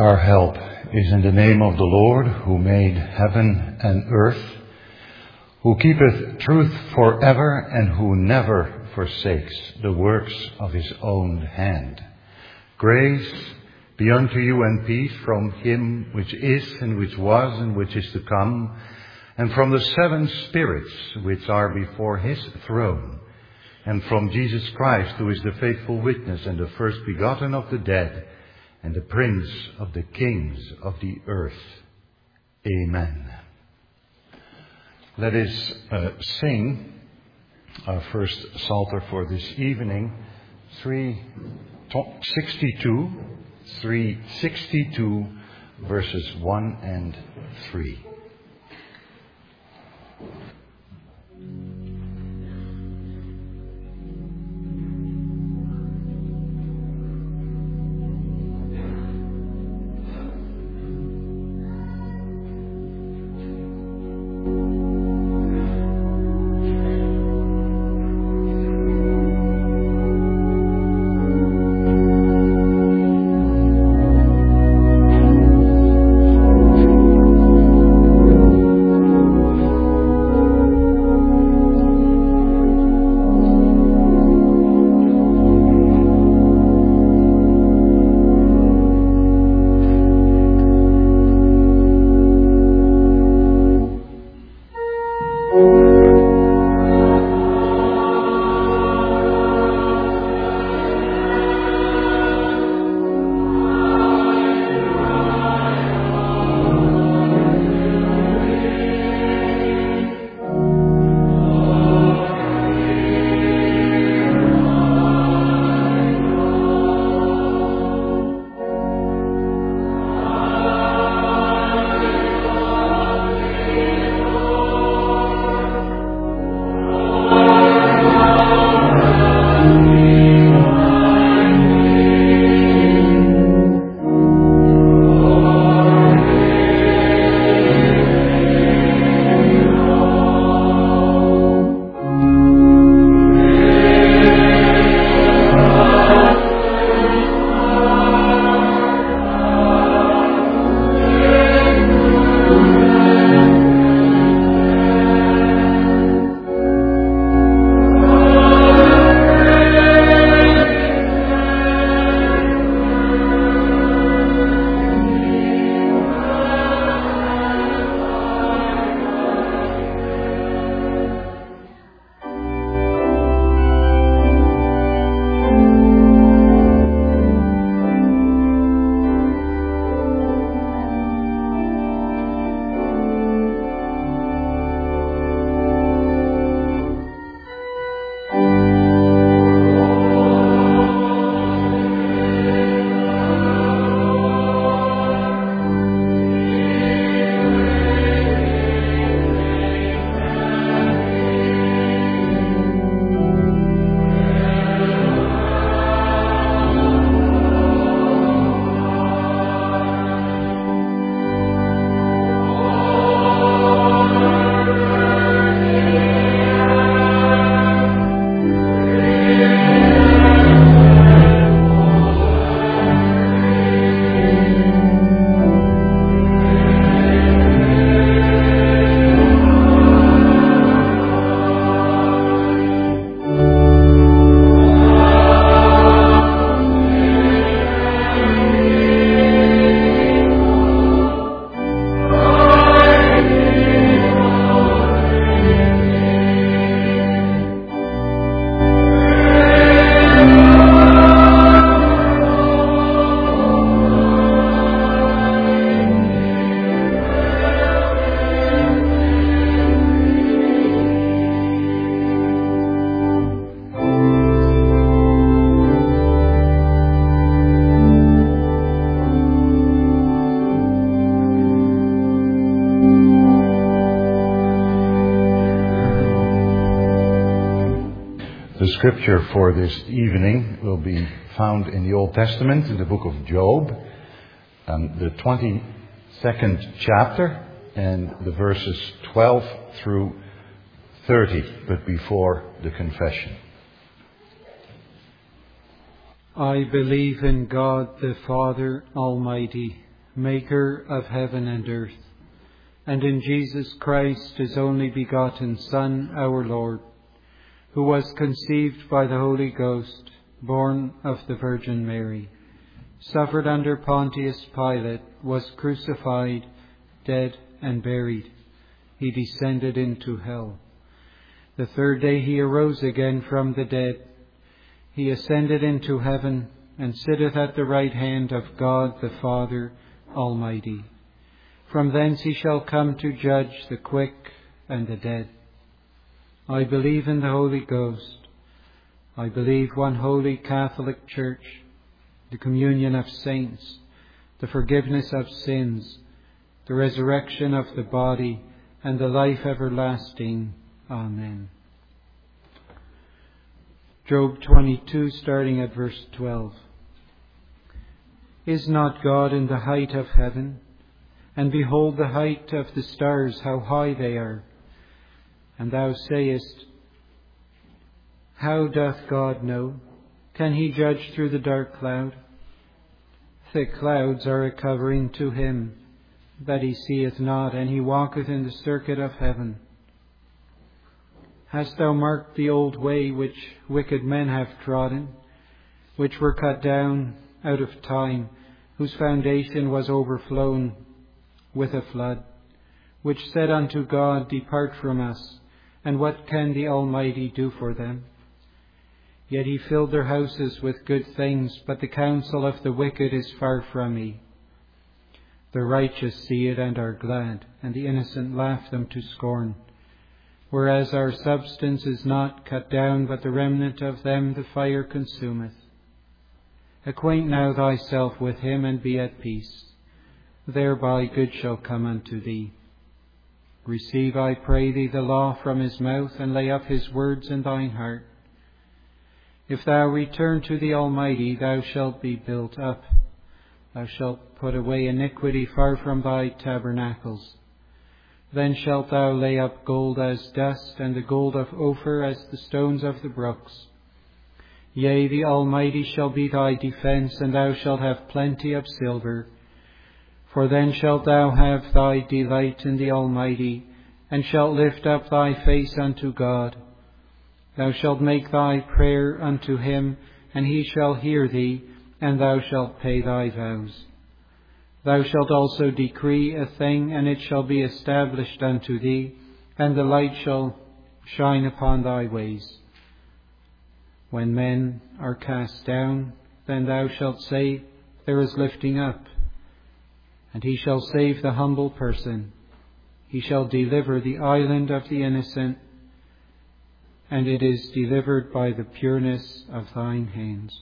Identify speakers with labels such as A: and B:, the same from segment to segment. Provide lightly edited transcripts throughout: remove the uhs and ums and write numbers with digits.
A: Our help is in the name of the Lord, who made heaven and earth, who keepeth truth forever, and who never forsakes the works of his own hand. Grace be unto you and peace from him which is, and which was, and which is to come, and from the seven spirits which are before his throne, and from Jesus Christ, who is the faithful witness and the first begotten of the dead, and the Prince of the kings of the earth. Amen. Let us sing our first Psalter for this evening, 362, verses 1 and 3. The scripture for this evening will be found in the Old Testament, in the book of Job, the 22nd chapter, and the verses 12 through 30, but before the confession.
B: I believe in God the Father Almighty, maker of heaven and earth, and in Jesus Christ, his only begotten Son, our Lord, who was conceived by the Holy Ghost, born of the Virgin Mary, suffered under Pontius Pilate, was crucified, dead, and buried. He descended into hell. The third day he arose again from the dead. He ascended into heaven, and sitteth at the right hand of God the Father Almighty. From thence he shall come to judge the quick and the dead. I believe in the Holy Ghost. I believe one holy Catholic Church, the communion of saints, the forgiveness of sins, the resurrection of the body, and the life everlasting. Amen. Job 22, starting at verse 12. Is not God in the height of heaven? And behold the height of the stars, how high they are. And thou sayest, how doth God know? Can he judge through the dark cloud? Thick clouds are a covering to him, that he seeth not, and he walketh in the circuit of heaven. Hast thou marked the old way which wicked men have trodden, which were cut down out of time, whose foundation was overflown with a flood, which said unto God, depart from us, and what can the Almighty do for them? Yet he filled their houses with good things, but the counsel of the wicked is far from me. The righteous see it and are glad, and the innocent laugh them to scorn. Whereas our substance is not cut down, but the remnant of them the fire consumeth. Acquaint now thyself with him, and be at peace. Thereby good shall come unto thee. Receive, I pray thee, the law from his mouth, and lay up his words in thine heart. If thou return to the Almighty, thou shalt be built up. Thou shalt put away iniquity far from thy tabernacles. Then shalt thou lay up gold as dust, and the gold of Ophir as the stones of the brooks. Yea, the Almighty shall be thy defence, and thou shalt have plenty of silver. For then shalt thou have thy delight in the Almighty, and shalt lift up thy face unto God. Thou shalt make thy prayer unto him, and he shall hear thee, and thou shalt pay thy vows. Thou shalt also decree a thing, and it shall be established unto thee, and the light shall shine upon thy ways. When men are cast down, then thou shalt say, there is lifting up. And he shall save the humble person. He shall deliver the island of the innocent, and it is delivered by the pureness of thine hands.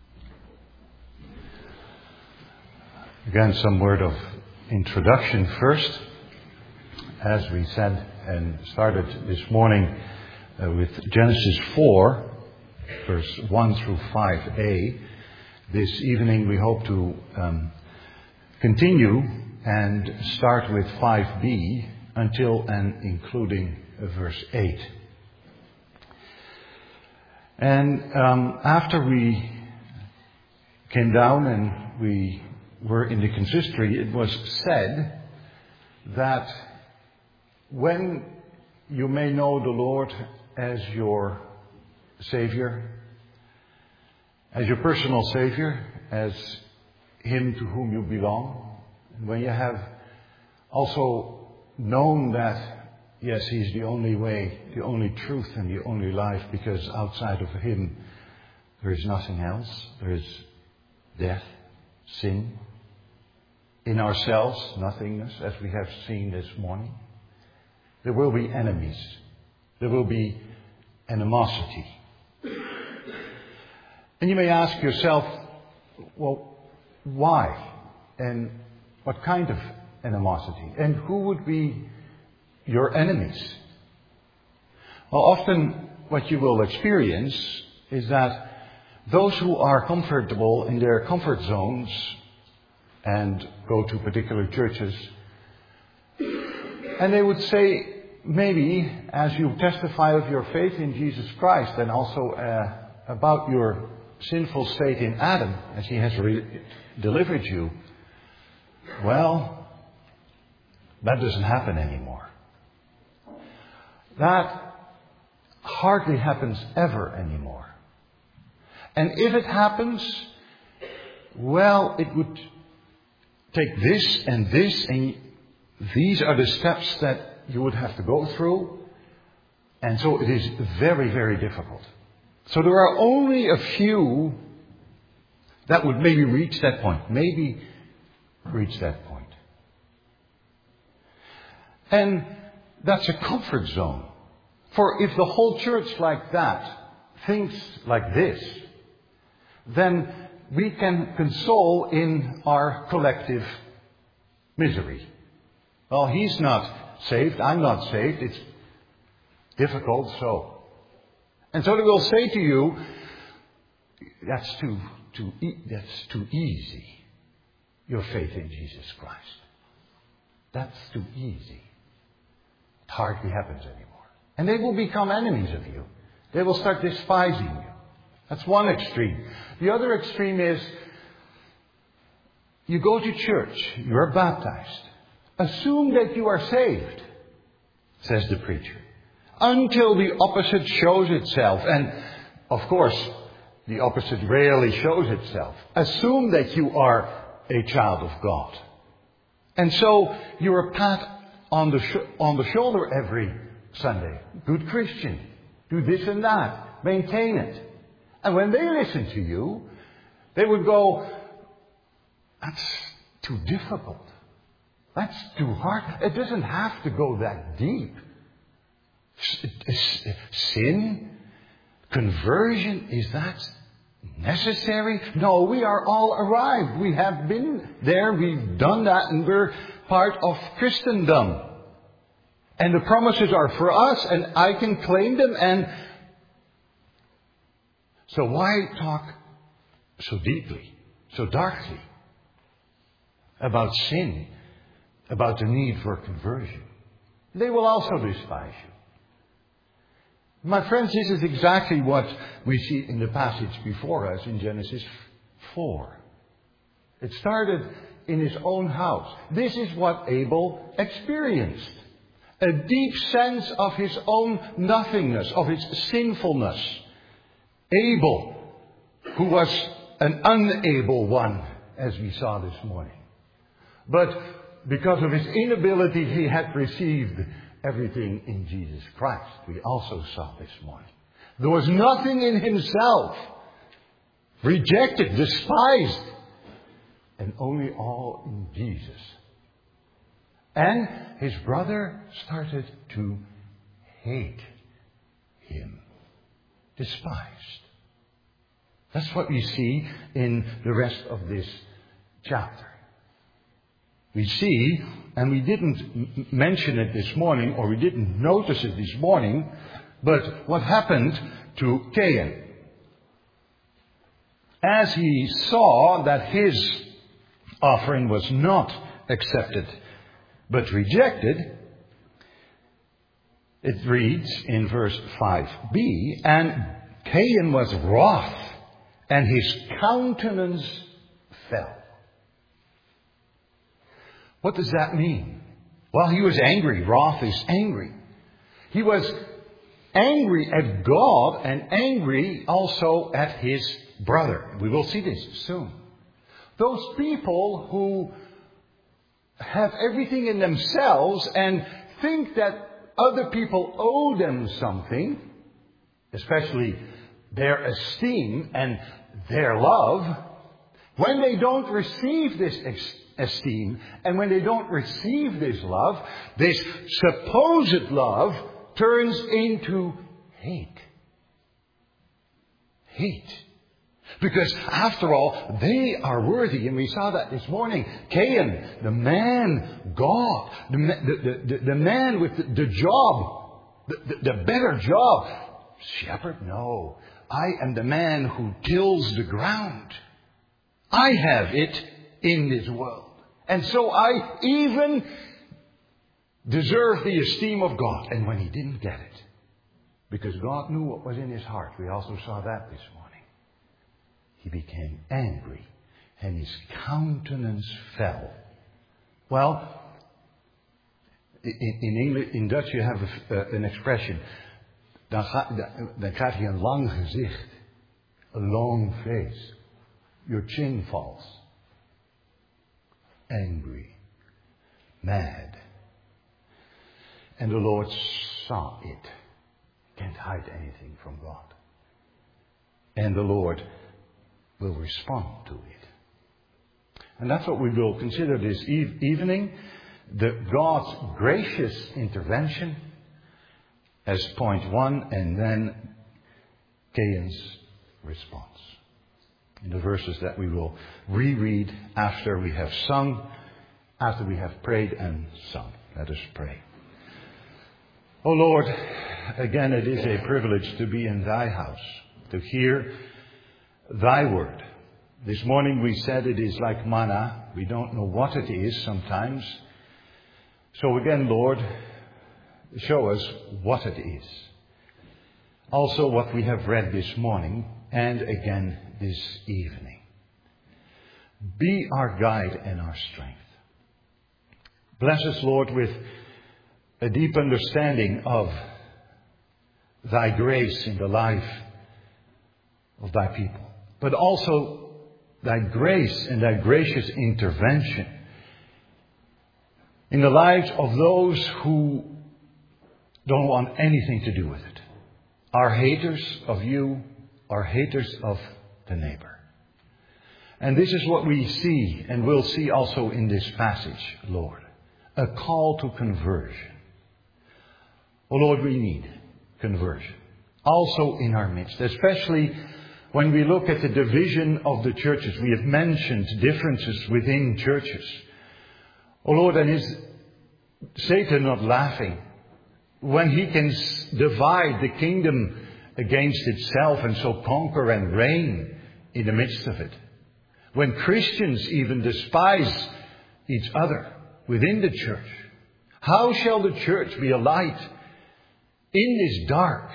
A: Again, some word of introduction first. As we said and started this morning with Genesis 4, verse 1 through 5a, this evening we hope to continue and start with 5b until and including verse 8. And after we came down and we were in the consistory, it was said that when you may know the Lord as your Savior, as your personal Savior, as Him to whom you belong, and when you have also known that, yes, He's the only way, the only truth, and the only life, because outside of Him there is nothing else. There is death, sin, in ourselves, nothingness, as we have seen this morning. There will be enemies. There will be animosity. And you may ask yourself, well, why? And what kind of animosity? And who would be your enemies? Well, often what you will experience is that those who are comfortable in their comfort zones and go to particular churches, and they would say, maybe as you testify of your faith in Jesus Christ and also about your sinful state in Adam, as He has delivered you, Well, that doesn't happen anymore. That hardly happens ever anymore. And if it happens, well, it would take this, and these are the steps that you would have to go through. And so it is very, very difficult. So there are only a few that would maybe reach that point. And that's a comfort zone. For if the whole church like that thinks like this, then we can console in our collective misery. Well, he's not saved, I'm not saved, it's difficult, so. And so they will say to you, that's too easy, your faith in Jesus Christ. That's too easy. It hardly happens anymore. And they will become enemies of you. They will start despising you. That's one extreme. The other extreme is, you go to church, you are baptized. Assume that you are saved, says the preacher, until the opposite shows itself. And, of course, the opposite rarely shows itself. Assume that you are a child of God. And so you're a pat on the shoulder every Sunday. Good Christian. Do this and that. Maintain it. And when they listen to you, they would go, that's too difficult. That's too hard. It doesn't have to go that deep. Sin, conversion, is that necessary? No, we are all arrived. We have been there. We've done that, and we're part of Christendom. And the promises are for us, and I can claim them. And so why talk so deeply, so darkly about sin, about the need for conversion? They will also despise you. My friends, this is exactly what we see in the passage before us in Genesis 4. It started in his own house. This is what Abel experienced. A deep sense of his own nothingness, of his sinfulness. Abel, who was an unable one, as we saw this morning. But because of his inability, he had received everything in Jesus Christ. We also saw this morning. There was nothing in himself. Rejected, despised. And only all in Jesus. And his brother started to hate him. Despised. That's what we see in the rest of this chapter. We see, and we didn't mention it this morning, or we didn't notice it this morning, but what happened to Cain. As he saw that his offering was not accepted, but rejected, it reads in verse 5b, and Cain was wroth, and his countenance fell. What does that mean? Well, he was angry. Wrath is angry. He was angry at God and angry also at his brother. We will see this soon. Those people who have everything in themselves and think that other people owe them something, especially their esteem and their love, when they don't receive this esteem, and when they don't receive this love, this supposed love turns into hate. Hate. Because after all, they are worthy, and we saw that this morning. Cain, the man, God, the man with the job, the better job. Shepherd, no. I am the man who tills the ground. I have it in this world. And so I even deserve the esteem of God. And when he didn't get it, because God knew what was in his heart, we also saw that this morning, he became angry and his countenance fell. Well, in Dutch you have an expression. Dan krijg je een lang gezicht. A long face. Your chin falls. Angry. Mad. And the Lord saw it. Can't hide anything from God. And the Lord will respond to it. And that's what we will consider this evening. God's gracious intervention as point one, and then Cain's response. In the verses that we will reread after we have sung, after we have prayed and sung. Let us pray. O Lord, again it is a privilege to be in thy house, to hear thy word. This morning we said it is like manna. We don't know what it is sometimes. So again, Lord, show us what it is. Also what we have read this morning and again this evening. Be our guide and our strength. Bless us, Lord, with a deep understanding of thy grace in the life of thy people. But also thy grace and thy gracious intervention in the lives of those who don't want anything to do with it. Are haters of you, are haters of the neighbor. And this is what we see and will see also in this passage, Lord. A call to conversion. Oh Lord, we need conversion. Also in our midst, especially when we look at the division of the churches. We have mentioned differences within churches. Oh Lord, and is Satan not laughing when he can divide the kingdom against itself and so conquer and reign in the midst of it? When Christians even despise each other within the church, how shall the church be a light in this dark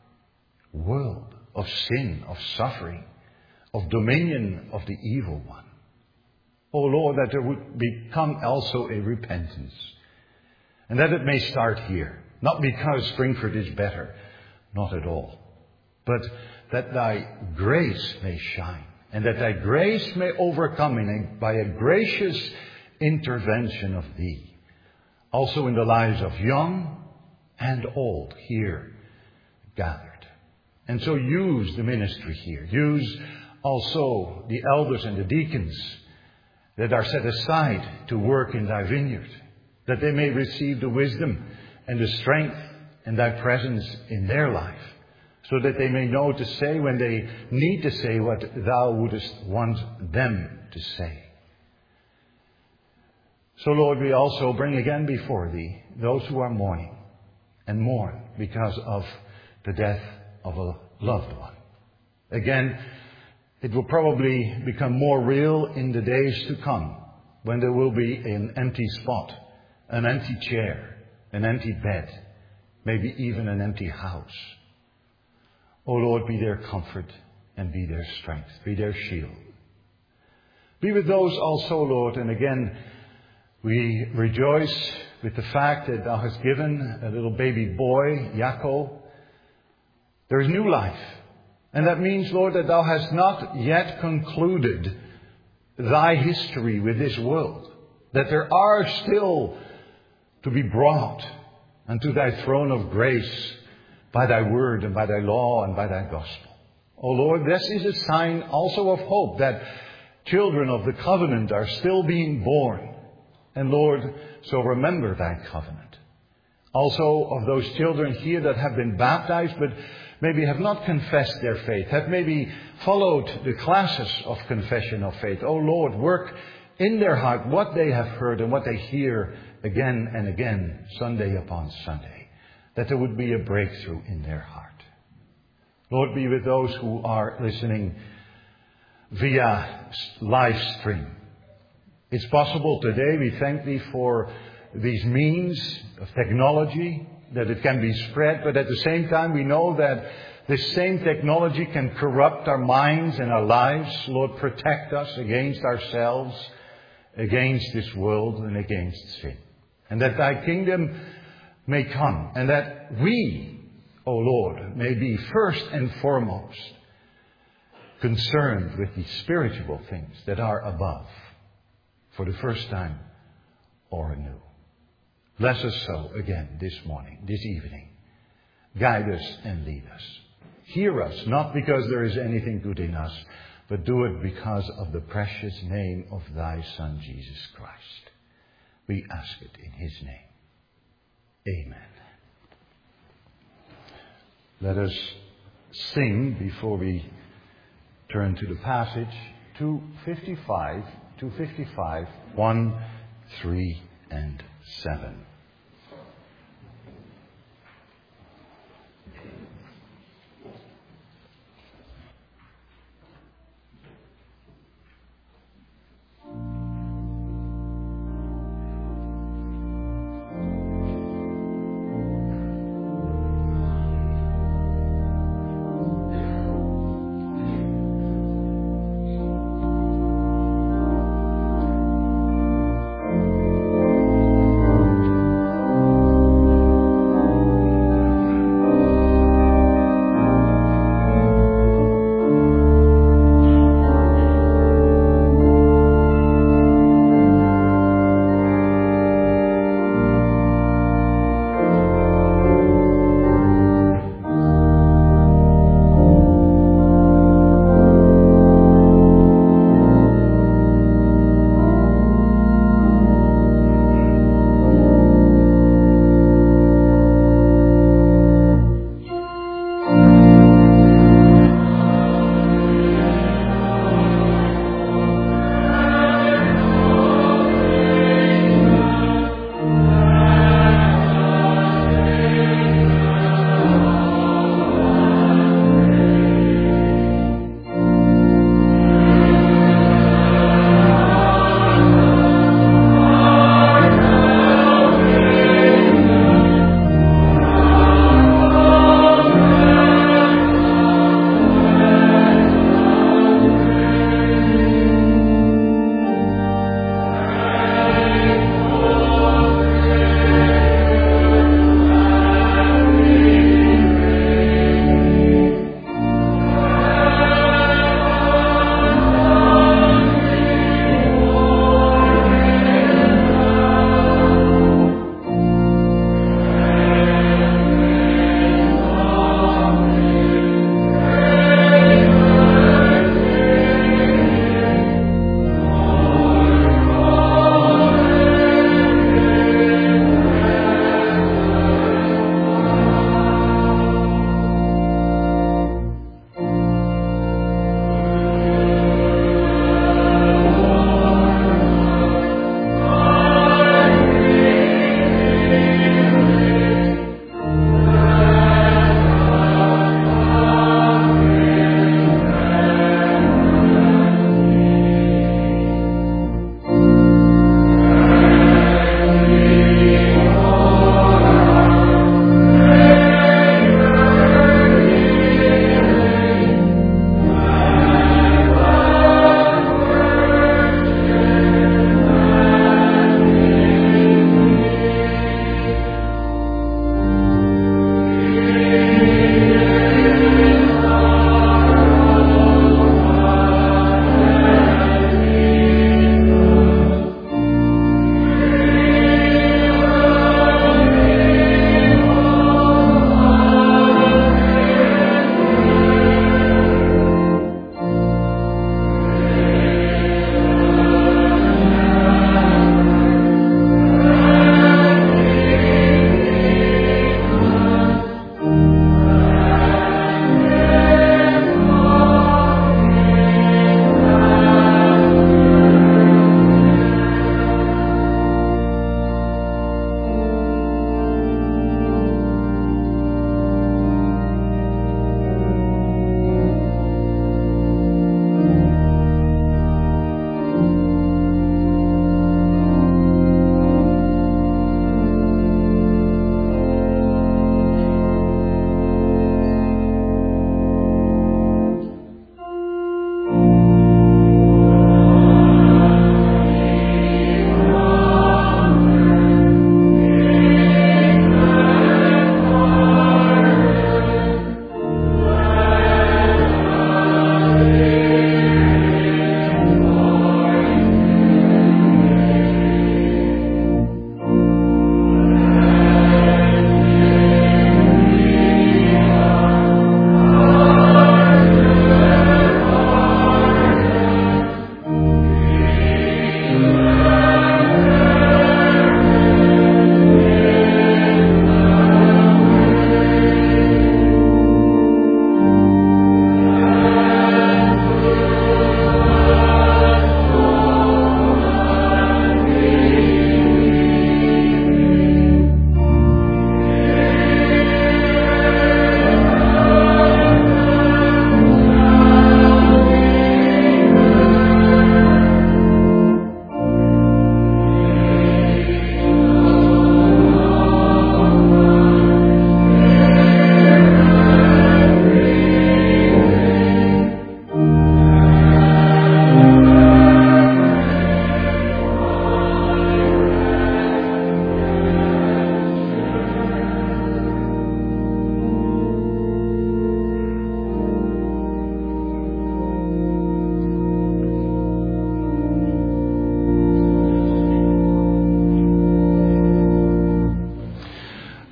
A: world of sin, of suffering, of dominion of the evil one? Oh Lord, that there would become also a repentance. And that it may start here. Not because Springford is better. Not at all. But that thy grace may shine. And that thy grace may overcome by a gracious intervention of thee. Also in the lives of young and old here gathered. And so use the ministry here. Use also the elders and the deacons that are set aside to work in thy vineyard, that they may receive the wisdom and the strength and thy presence in their life, so that they may know to say when they need to say what thou wouldest want them to say. So Lord, we also bring again before thee those who are mourning and mourn because of the death of a loved one. Again, it will probably become more real in the days to come, when there will be an empty spot, an empty chair, an empty bed, maybe even an empty house. O Lord, be their comfort and be their strength, be their shield. Be with those also, Lord, and again, we rejoice with the fact that thou hast given a little baby boy, Jacob. There is new life. And that means, Lord, that thou hast not yet concluded thy history with this world. That there are still to be brought unto thy throne of grace by thy word and by thy law and by thy gospel. O Lord, this is a sign also of hope that children of the covenant are still being born. And Lord, so remember thy covenant. Also of those children here that have been baptized but maybe have not confessed their faith, have maybe followed the classes of confession of faith. Oh Lord, work in their heart what they have heard and what they hear again and again, Sunday upon Sunday, that there would be a breakthrough in their heart. Lord, be with those who are listening via live stream. It's possible today, we thank thee for these means of technology, that it can be spread, but at the same time we know that this same technology can corrupt our minds and our lives. Lord, protect us against ourselves against this world and against sin. And that thy kingdom may come, and that we, O Lord, may be first and foremost concerned with the spiritual things that are above for the first time or anew. Bless us so again this morning, this evening. Guide us and lead us. Hear us, not because there is anything good in us, but do it because of the precious name of thy Son, Jesus Christ. We ask it in his name. Amen. Let us sing before we turn to the passage 255, 1, 3, and 7.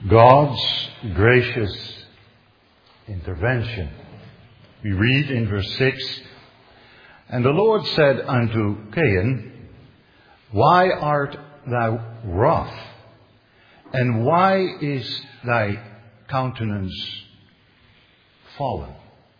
A: God's gracious intervention. We read in verse 6, "And the Lord said unto Cain, Why art thou wroth? And why is thy countenance fallen?"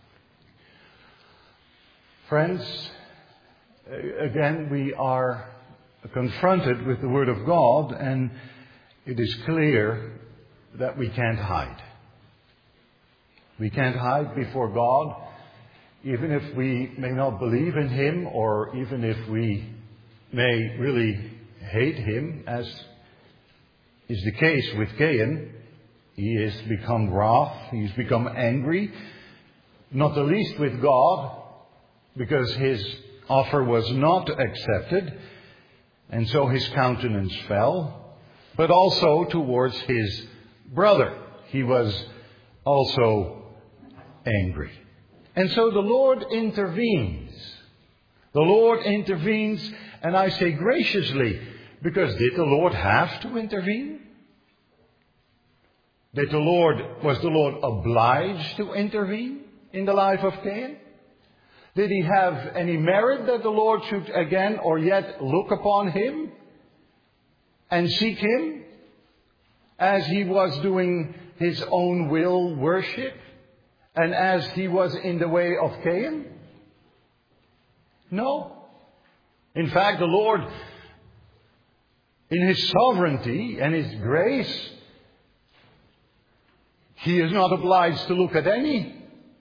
A: Friends, again we are confronted with the Word of God, and it is clear that we can't hide. We can't hide before God, even if we may not believe in Him, or even if we may really hate Him, as is the case with Cain. He has become wroth, he's become angry, not the least with God, because his offer was not accepted, and so his countenance fell, but also towards his brother. He was also angry. And so the Lord intervenes. The Lord intervenes, and I say graciously, because did the Lord have to intervene? Was the Lord obliged to intervene in the life of Cain? Did he have any merit that the Lord should again or yet look upon him and seek him as he was doing his own will worship and as he was in the way of Cain? No. In fact, the Lord, in His sovereignty and His grace, He is not obliged to look at any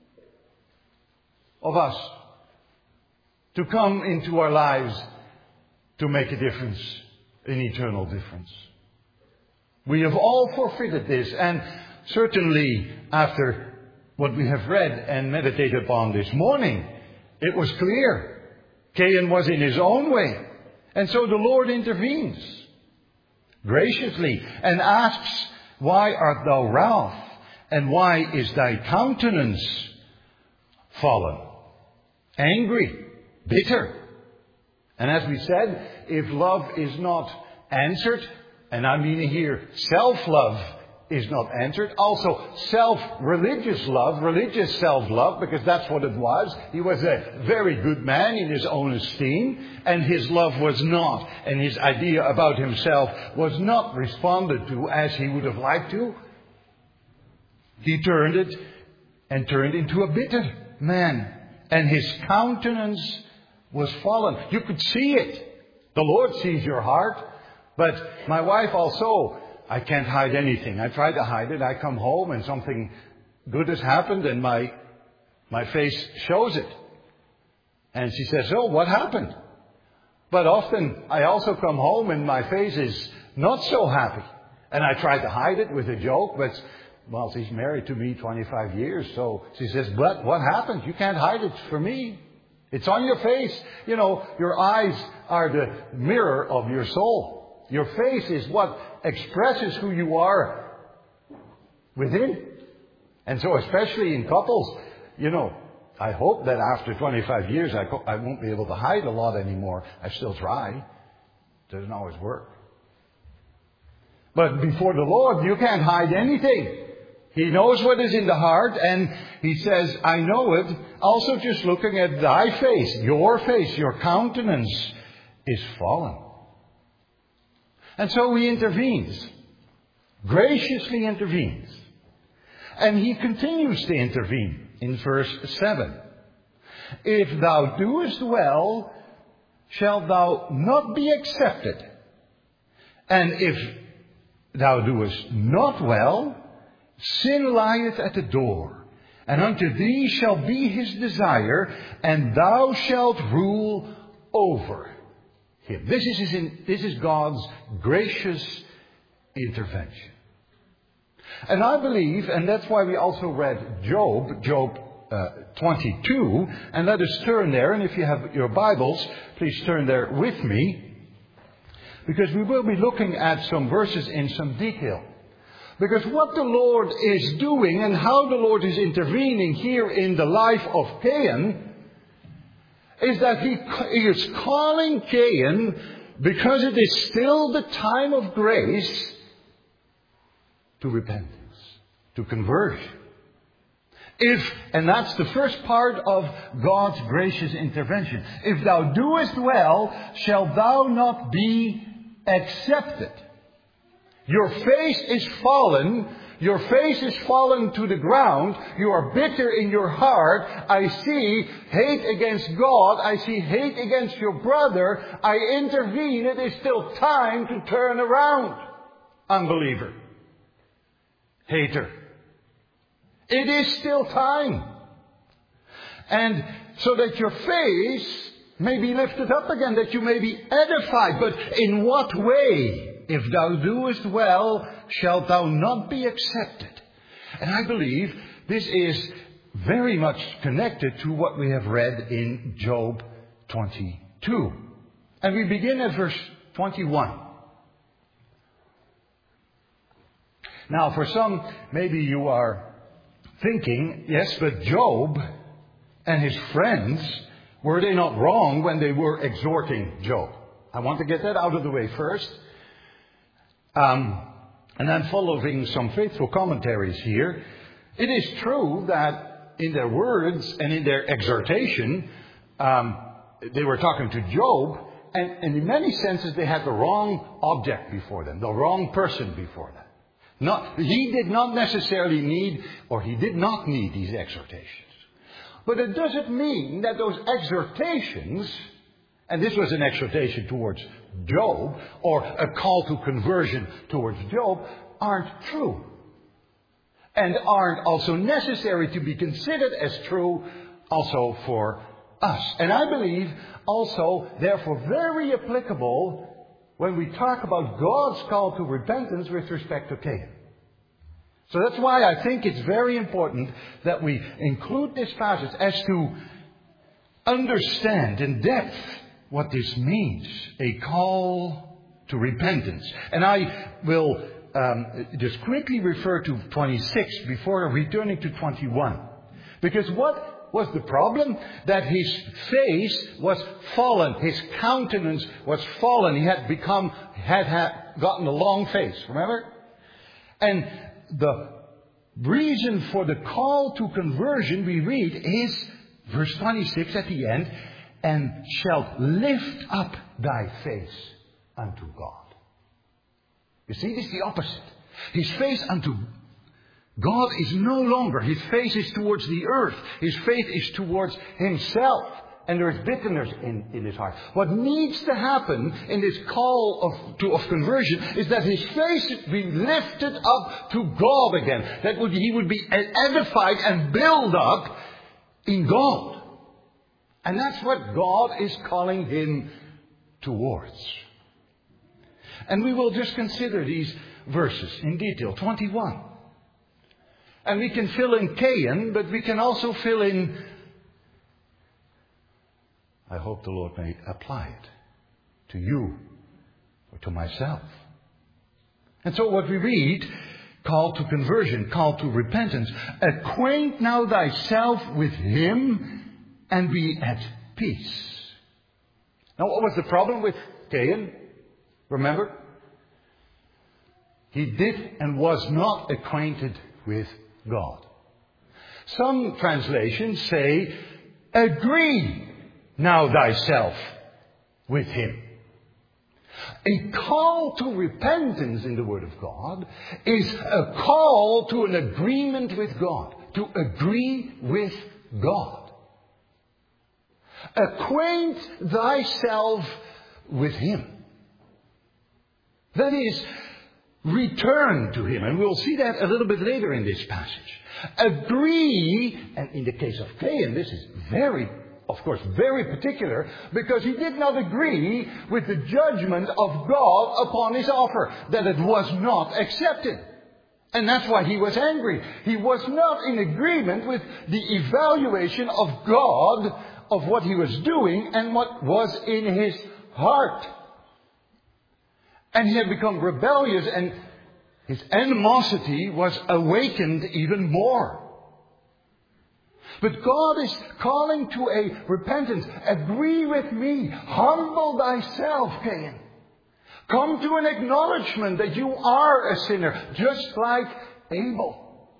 A: of us to come into our lives to make a difference, an eternal difference. We have all forfeited this, and certainly after what we have read and meditated upon this morning, it was clear. Cain was in his own way. And so the Lord intervenes graciously and asks, "Why art thou wroth? And why is thy countenance fallen?" Angry, bitter. And as we said, if love is not answered, and I mean here self-love is not answered, also self-religious love, religious self-love, because that's what it was. He was a very good man in his own esteem, and his love was not, and his idea about himself was not responded to as he would have liked to. He turned into a bitter man, and his countenance was fallen. You could see it. The Lord sees your heart, but my wife also, I can't hide anything. I try to hide it. I come home and something good has happened and my face shows it. And she says, "Oh, what happened?" But often I also come home and my face is not so happy. And I try to hide it with a joke, but, well, she's married to me 25 years. So she says, "But what happened? You can't hide it for me. It's on your face." You know, your eyes are the mirror of your soul. Your face is what expresses who you are within. And so especially in couples, you know, I hope that after 25 years I won't be able to hide a lot anymore. I still try. It doesn't always work. But before the Lord, you can't hide anything. He knows what is in the heart, and He says, "I know it." Also just looking at thy face, your countenance is fallen. And so He intervenes, graciously intervenes. And He continues to intervene in verse 7. "If thou doest well, shalt thou not be accepted. And if thou doest not well, sin lieth at the door, and unto thee shall be his desire, and thou shalt rule over him." This is God's gracious intervention. And I believe, and that's why we also read Job 22, and let us turn there, and if you have your Bibles, please turn there with me, because we will be looking at some verses in some detail. Because what the Lord is doing and how the Lord is intervening here in the life of Cain is that he is calling Cain, because it is still the time of grace, to repentance, to conversion. And that's the first part of God's gracious intervention. If thou doest well, shalt thou not be accepted. Your face is fallen. Your face is fallen to the ground. You are bitter in your heart. I see hate against God. I see hate against your brother. I intervene. It is still time to turn around. Unbeliever. Hater. It is still time. And so that your face may be lifted up again, that you may be edified. But in what way? If thou doest well, shalt thou not be accepted. And I believe this is very much connected to what we have read in Job 22. And we begin at verse 21. Now, for some, maybe you are thinking, yes, but Job and his friends, were they not wrong when they were exhorting Job? I want to get that out of the way first. And then following some faithful commentaries here, it is true that in their words and in their exhortation, they were talking to Job, and in many senses they had the wrong object before them, the wrong person before them. He did not necessarily need, or he did not need these exhortations. But it doesn't mean that those exhortations, and this was an exhortation towards Job, or a call to conversion towards Job, aren't true. And aren't also necessary to be considered as true also for us. And I believe also, therefore, very applicable when we talk about God's call to repentance with respect to Cain. So that's why I think it's very important that we include this passage as to understand in depth what this means, a call to repentance. And I will just quickly refer to 26 before returning to 21. Because what was the problem? That his face was fallen. His countenance was fallen. He had gotten a long face. Remember? And the reason for the call to conversion we read is verse 26 at the end. And shalt lift up thy face unto God. You see, this is the opposite. His face unto God is no longer. His face is towards the earth. His face is towards himself. And there is bitterness in his heart. What needs to happen in this call of conversion is that his face be lifted up to God again. He would be edified and built up in God. And that's what God is calling him towards. And we will just consider these verses in detail. 21. And we can fill in Cain, but we can also fill in, I hope the Lord may apply it to you or to myself. And so what we read, call to conversion, call to repentance. Acquaint now thyself with him and be at peace. Now, what was the problem with Cain? Remember? He did and was not acquainted with God. Some translations say, agree now thyself with him. A call to repentance in the Word of God is a call to an agreement with God. To agree with God. Acquaint thyself with him. That is, return to him. And we'll see that a little bit later in this passage. Agree, and in the case of Cain, this is very particular, because he did not agree with the judgment of God upon his offer, that it was not accepted. And that's why he was angry. He was not in agreement with the evaluation of God of what he was doing and what was in his heart. And he had become rebellious, and his animosity was awakened even more. But God is calling to a repentance. Agree with me. Humble thyself, Cain. Come to an acknowledgement that you are a sinner, just like Abel.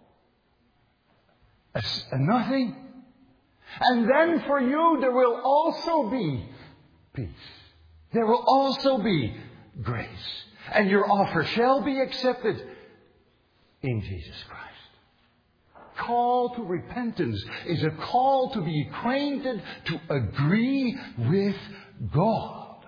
A: A nothing. And then for you there will also be peace. There will also be grace. And your offer shall be accepted in Jesus Christ. Call to repentance is a call to be acquainted, to agree with God.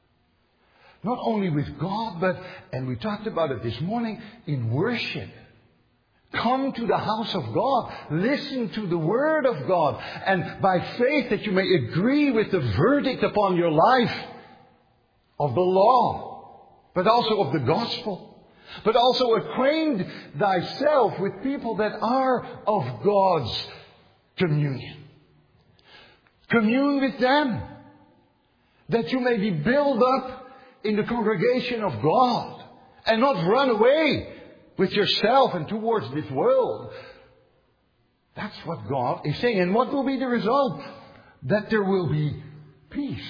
A: Not only with God, but, and we talked about it this morning, in worship. Come to the house of God. Listen to the Word of God. And by faith that you may agree with the verdict upon your life of the law, but also of the gospel. But also acquaint thyself with people that are of God's communion. Commune with them, that you may be built up in the congregation of God and not run away with yourself and towards this world. That's what God is saying. And what will be the result? That there will be peace.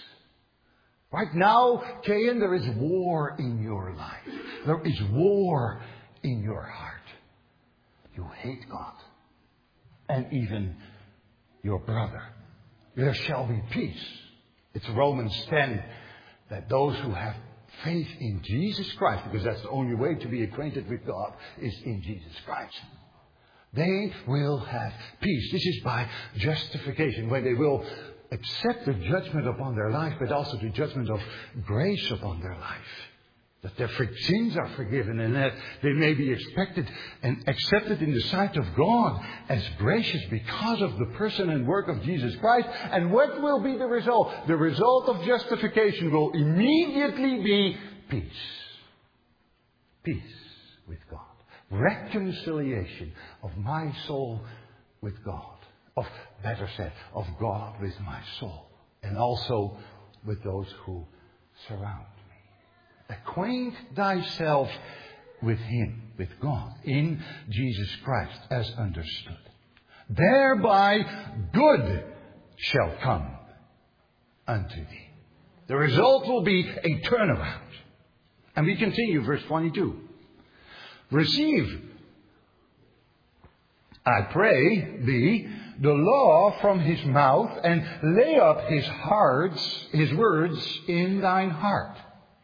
A: Right now, Cain, there is war in your life. There is war in your heart. You hate God. And even your brother. There shall be peace. It's Romans 10 that those who have faith in Jesus Christ, because that's the only way to be acquainted with God, is in Jesus Christ. They will have peace. This is by justification, when they will accept the judgment upon their life, but also the judgment of grace upon their life. That their sins are forgiven and that they may be expected and accepted in the sight of God as gracious because of the person and work of Jesus Christ. And what will be the result? The result of justification will immediately be peace. Peace with God. Reconciliation of my soul with God. Better said, of God with my soul. And also with those who surround me. Acquaint thyself with Him, with God, in Jesus Christ, as understood. Thereby good shall come unto thee. The result will be a turnaround. And we continue, verse 22. Receive, I pray thee, the law from his mouth, and lay up his words in thine heart.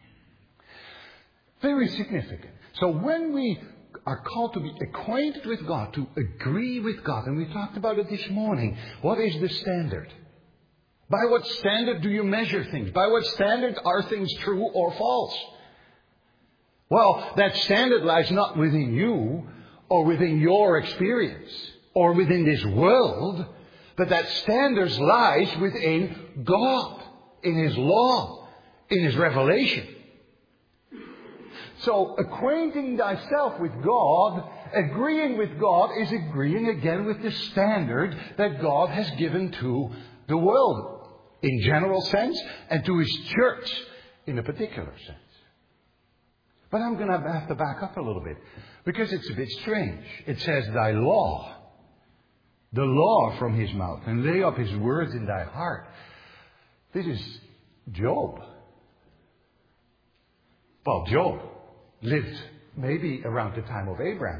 A: Very significant. So when we are called to be acquainted with God, to agree with God, and we talked about it this morning, what is the standard? By what standard do you measure things? By what standard are things true or false? Well, that standard lies not within you or within your experience or within this world, but that standard lies within God, in His law, in His revelation. So, acquainting thyself with God, agreeing with God, is agreeing again with the standard that God has given to the world, in general sense, and to His church in a particular sense. But I'm going to have to back up a little bit, because it's a bit strange. It says, thy law, the law from his mouth, and lay up his words in thy heart. This is Job. Well, Job lived maybe around the time of Abraham.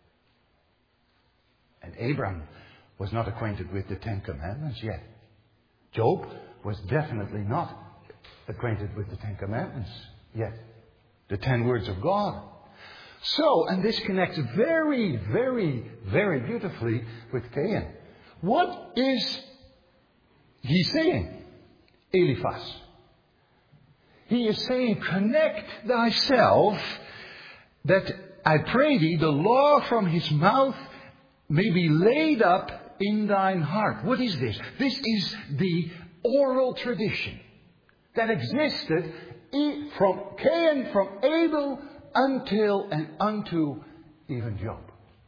A: And Abraham was not acquainted with the Ten Commandments yet. Job was definitely not acquainted with the Ten Commandments yet. The 10 words of God. So, and this connects very, very, very beautifully with Cain. What is he saying? Eliphaz. He is saying, connect thyself, that I pray thee, the law from his mouth may be laid up in thine heart. What is this? This is the oral tradition that existed from Cain, from Abel, until and unto even Job.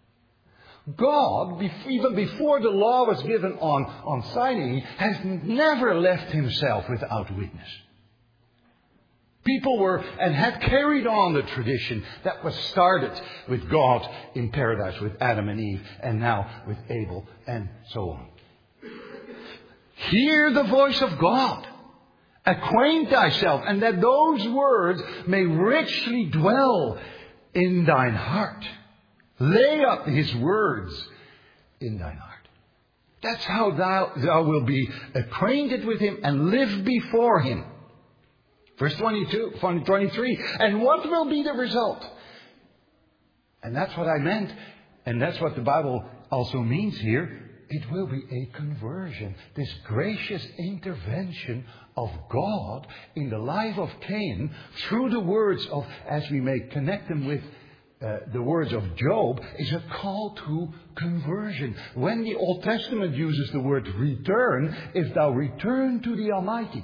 A: God, even before the law was given on Sinai, has never left himself without witness. People were and had carried on the tradition that was started with God in paradise, with Adam and Eve, and now with Abel, and so on. Hear the voice of God Acquaint thyself, and that those words may richly dwell in thine heart. Lay up his words in thine heart. That's how thou wilt be acquainted with him and live before him. Verse 23. And what will be the result? And that's what I meant. And that's what the Bible also means here. It will be a conversion. This gracious intervention of God in the life of Cain through the words of, as we may connect them with the words of Job, is a call to conversion. When the Old Testament uses the word return, if thou return to the Almighty.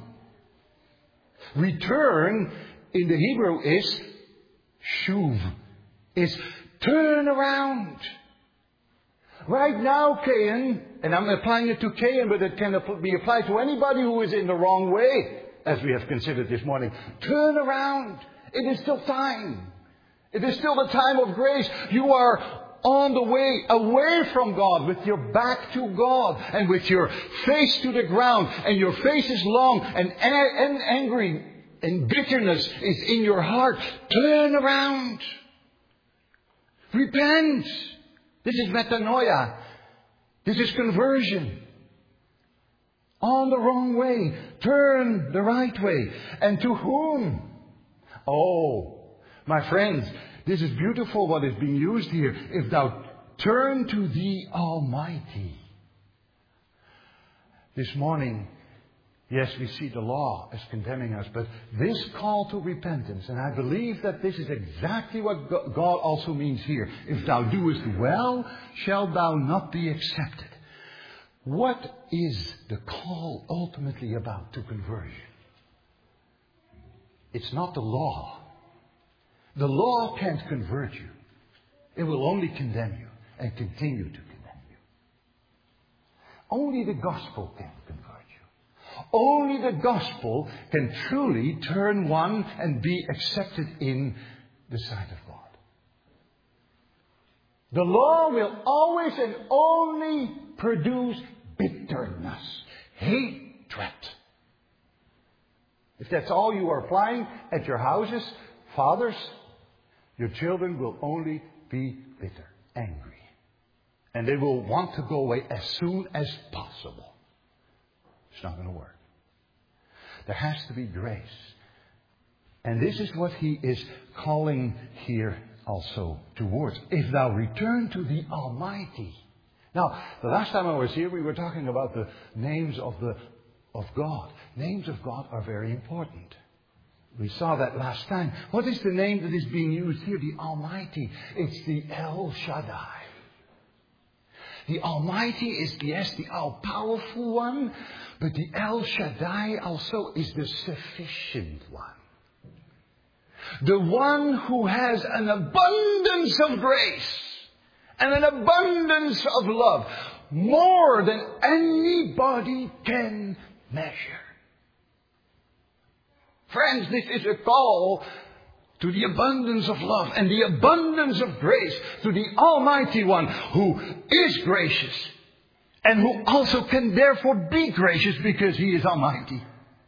A: Return in the Hebrew is shuv, is turn around. Right now, Cain, and I'm applying it to Cain, but it can be applied to anybody who is in the wrong way, as we have considered this morning. Turn around. It is still time. It is still the time of grace. You are on the way away from God, with your back to God, and with your face to the ground, and your face is long, and angry, and bitterness is in your heart. Turn around. Repent. This is metanoia. This is conversion. On the wrong way. Turn the right way. And to whom? Oh, my friends, this is beautiful what is being used here. If thou turn to the Almighty. This morning, yes, we see the law as condemning us, but this call to repentance, and I believe that this is exactly what God also means here. If thou doest well, shalt thou not be accepted. What is the call ultimately about to conversion? It's not the law. The law can't convert you. It will only condemn you and continue to condemn you. Only the gospel can convert you. Only the gospel can truly turn one and be accepted in the sight of God. The law will always and only produce bitterness, hatred. If that's all you are applying at your houses, fathers, your children will only be bitter, angry. And they will want to go away as soon as possible. It's not going to work. There has to be grace. And this is what he is calling here also towards. If thou return to the Almighty. Now, the last time I was here, we were talking about the names of God. Names of God are very important. We saw that last time. What is the name that is being used here? The Almighty. It's the El Shaddai. The Almighty is, yes, the all-powerful one, but the El Shaddai also is the sufficient one. The one who has an abundance of grace and an abundance of love, more than anybody can measure. Friends, this is a call to the abundance of love and the abundance of grace, to the Almighty One who is gracious and who also can therefore be gracious because He is Almighty.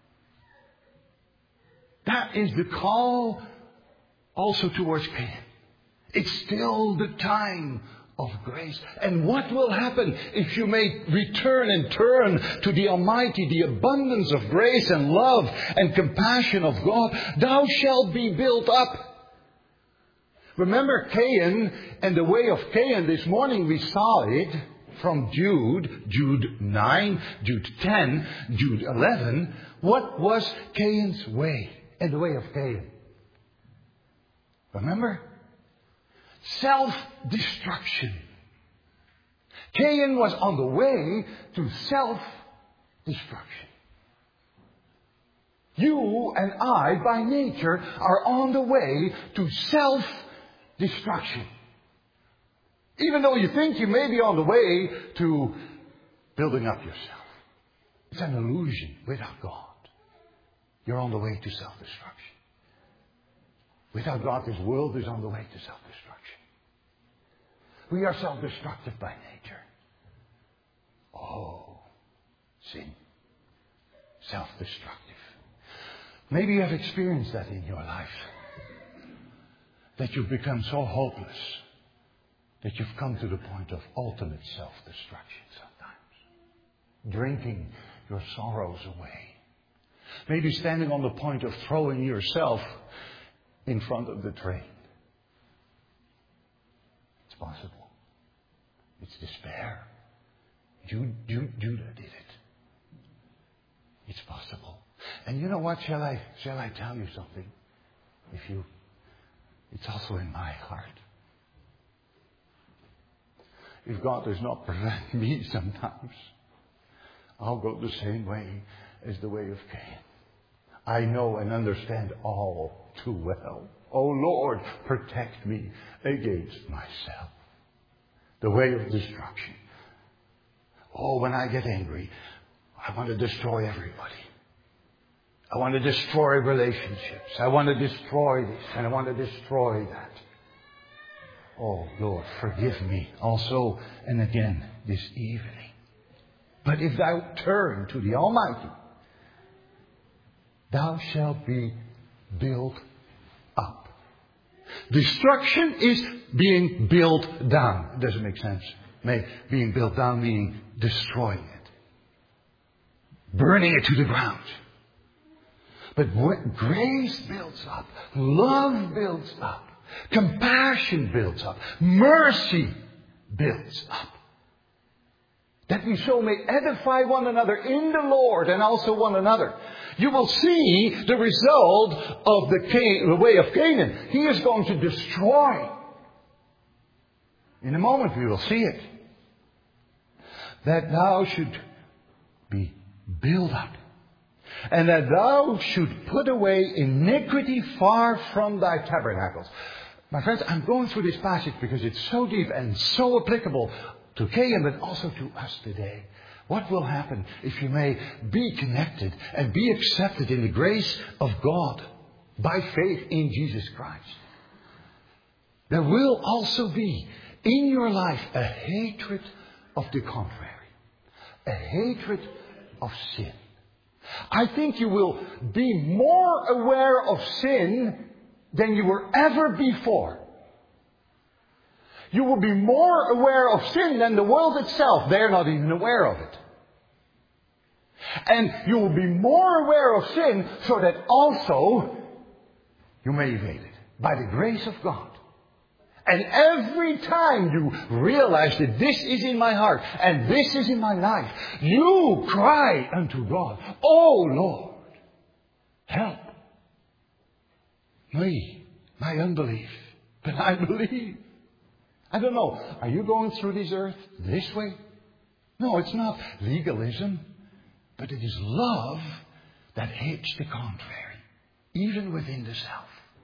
A: That is the call also towards Cain. It's still the time of grace. And what will happen if you may return and turn to the Almighty, the abundance of grace and love and compassion of God? Thou shalt be built up. Remember Cain and the way of Cain. This morning we saw it from Jude 9, Jude 10, Jude 11. What was Cain's way and the way of Cain? Remember? Self-destruction. Cain was on the way to self-destruction. You and I, by nature, are on the way to self-destruction. Even though you think you may be on the way to building up yourself. It's an illusion without God. You're on the way to self-destruction. Without God, this world is on the way to self-destruction. We are self-destructive by nature. Oh, sin. Self-destructive. Maybe you have experienced that in your life. That you've become so hopeless that you've come to the point of ultimate self-destruction sometimes. Drinking your sorrows away. Maybe standing on the point of throwing yourself in front of the train. It's possible. It's despair. Judah did it. It's possible. And you know what? Shall I tell you something? It's also in my heart. If God does not prevent me sometimes, I'll go the same way as the way of Cain. I know and understand all too well. Oh Lord, protect me against myself. The way of destruction. Oh, when I get angry, I want to destroy everybody. I want to destroy relationships. I want to destroy this and I want to destroy that. Oh Lord, forgive me also and again this evening. But if thou turn to the Almighty, thou shalt be built up. Destruction is being built down. It doesn't make sense. Being built down meaning destroying it. Burning it to the ground. But what grace builds up, love builds up, compassion builds up, mercy builds up. That we so may edify one another in the Lord and also one another. You will see the result of the way of Canaan. He is going to destroy. In a moment we will see it. That thou should be built up. And that thou should put away iniquity far from thy tabernacles. My friends, I'm going through this passage because it's so deep and so applicable to Cain, but also to us today. What will happen if you may be connected and be accepted in the grace of God by faith in Jesus Christ? There will also be in your life a hatred of the contrary. A hatred of sin. I think you will be more aware of sin than you were ever before. You will be more aware of sin than the world itself. They're not even aware of it. And you will be more aware of sin so that also you may evade it by the grace of God. And every time you realize that this is in my heart and this is in my life, you cry unto God, "Oh Lord, help me, my unbelief, but I believe." I don't know, are you going through this earth this way? No, it's not legalism, but it is love that hates the contrary, even within the self.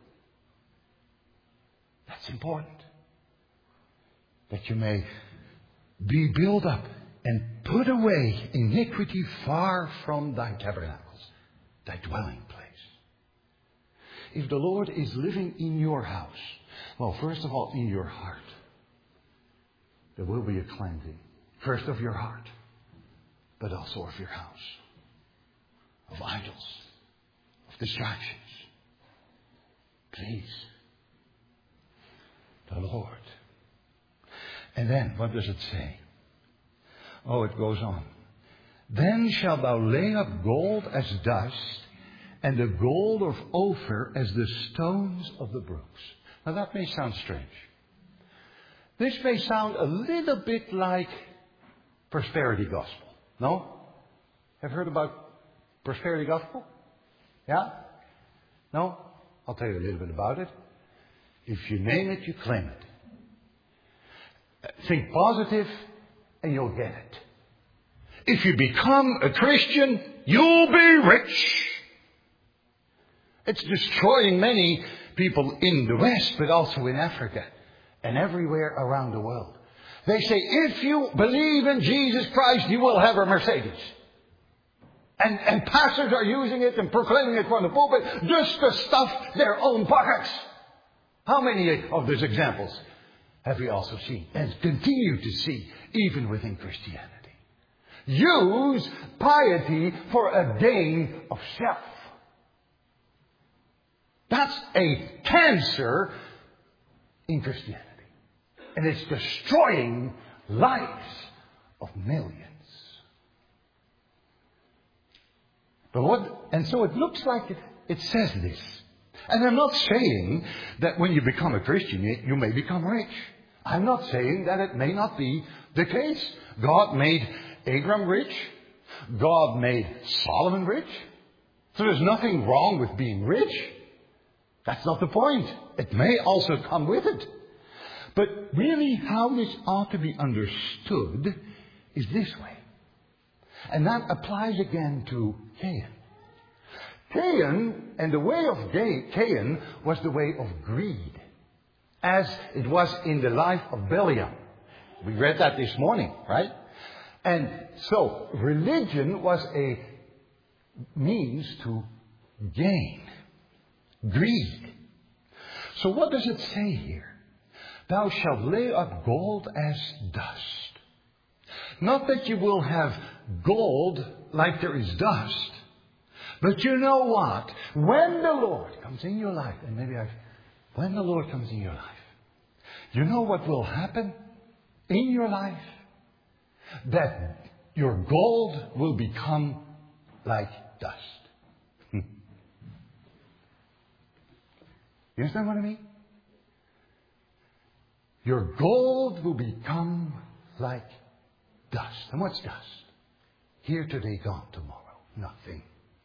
A: That's important. That you may be built up and put away iniquity far from thy tabernacles, thy dwelling place. If the Lord is living in your house, well, first of all, in your heart, there will be a cleansing. First of your heart, but also of your house. Of idols, of distractions. Please. The Lord. And then, what does it say? Oh, it goes on. Then shalt thou lay up gold as dust, and the gold of Ophir as the stones of the brooks. Now that may sound strange. This may sound a little bit like prosperity gospel. No? Have you heard about prosperity gospel? Yeah? No? I'll tell you a little bit about it. If you name it, you claim it. Think positive and you'll get it. If you become a Christian, you'll be rich. It's destroying many people in the West, but also in Africa and everywhere around the world. They say, if you believe in Jesus Christ, you will have a Mercedes. And pastors are using it and proclaiming it from the pulpit just to stuff their own pockets. How many of these examples have we also seen and continue to see even within Christianity? Use piety for a gain of self. That's a cancer in Christianity. And it's destroying lives of millions. And so it looks like it says this. And I'm not saying that when you become a Christian, you may become rich. I'm not saying that it may not be the case. God made Abram rich. God made Solomon rich. So there's nothing wrong with being rich. That's not the point. It may also come with it. But really how this ought to be understood is this way. And that applies again to Cain. Cain, and the way of Cain was the way of greed. As it was in the life of Belial. We read that this morning, right? And so, religion was a means to gain. Greed. So what does it say here? Thou shalt lay up gold as dust. Not that you will have gold like there is dust. But you know what? When the Lord comes in your life, and when the Lord comes in your life, you know what will happen in your life? That your gold will become like dust. You understand what I mean? Your gold will become like dust. And what's dust? Here today, gone tomorrow. Nothing.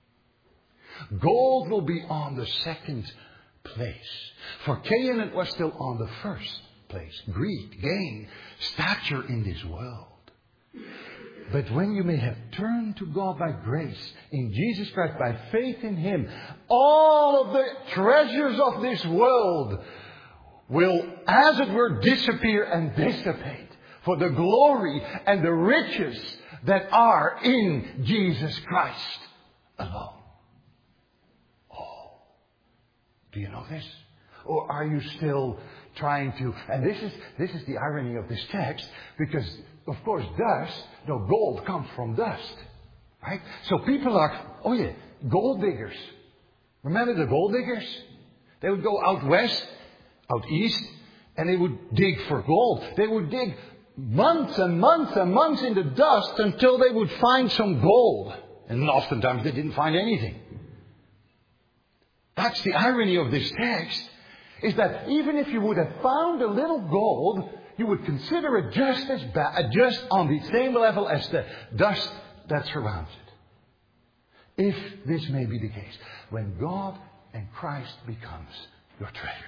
A: Gold will be on the second place. For Cain, it was still on the first place. Greed, gain, stature in this world. But when you may have turned to God by grace in Jesus Christ, by faith in Him, all of the treasures of this world will, as it were, disappear and dissipate for the glory and the riches that are in Jesus Christ alone. Oh, do you know this? Or are you still trying to... And this is the irony of this text, because, of course, gold comes from dust. Right? So people are, gold diggers. Remember the gold diggers? They would go out west, out east, and they would dig for gold. They would dig months and months and months in the dust until they would find some gold. And oftentimes they didn't find anything. That's the irony of this text, is that even if you would have found a little gold, you would consider it just as bad, just on the same level as the dust that surrounds it. If this may be the case, when God and Christ becomes your treasure.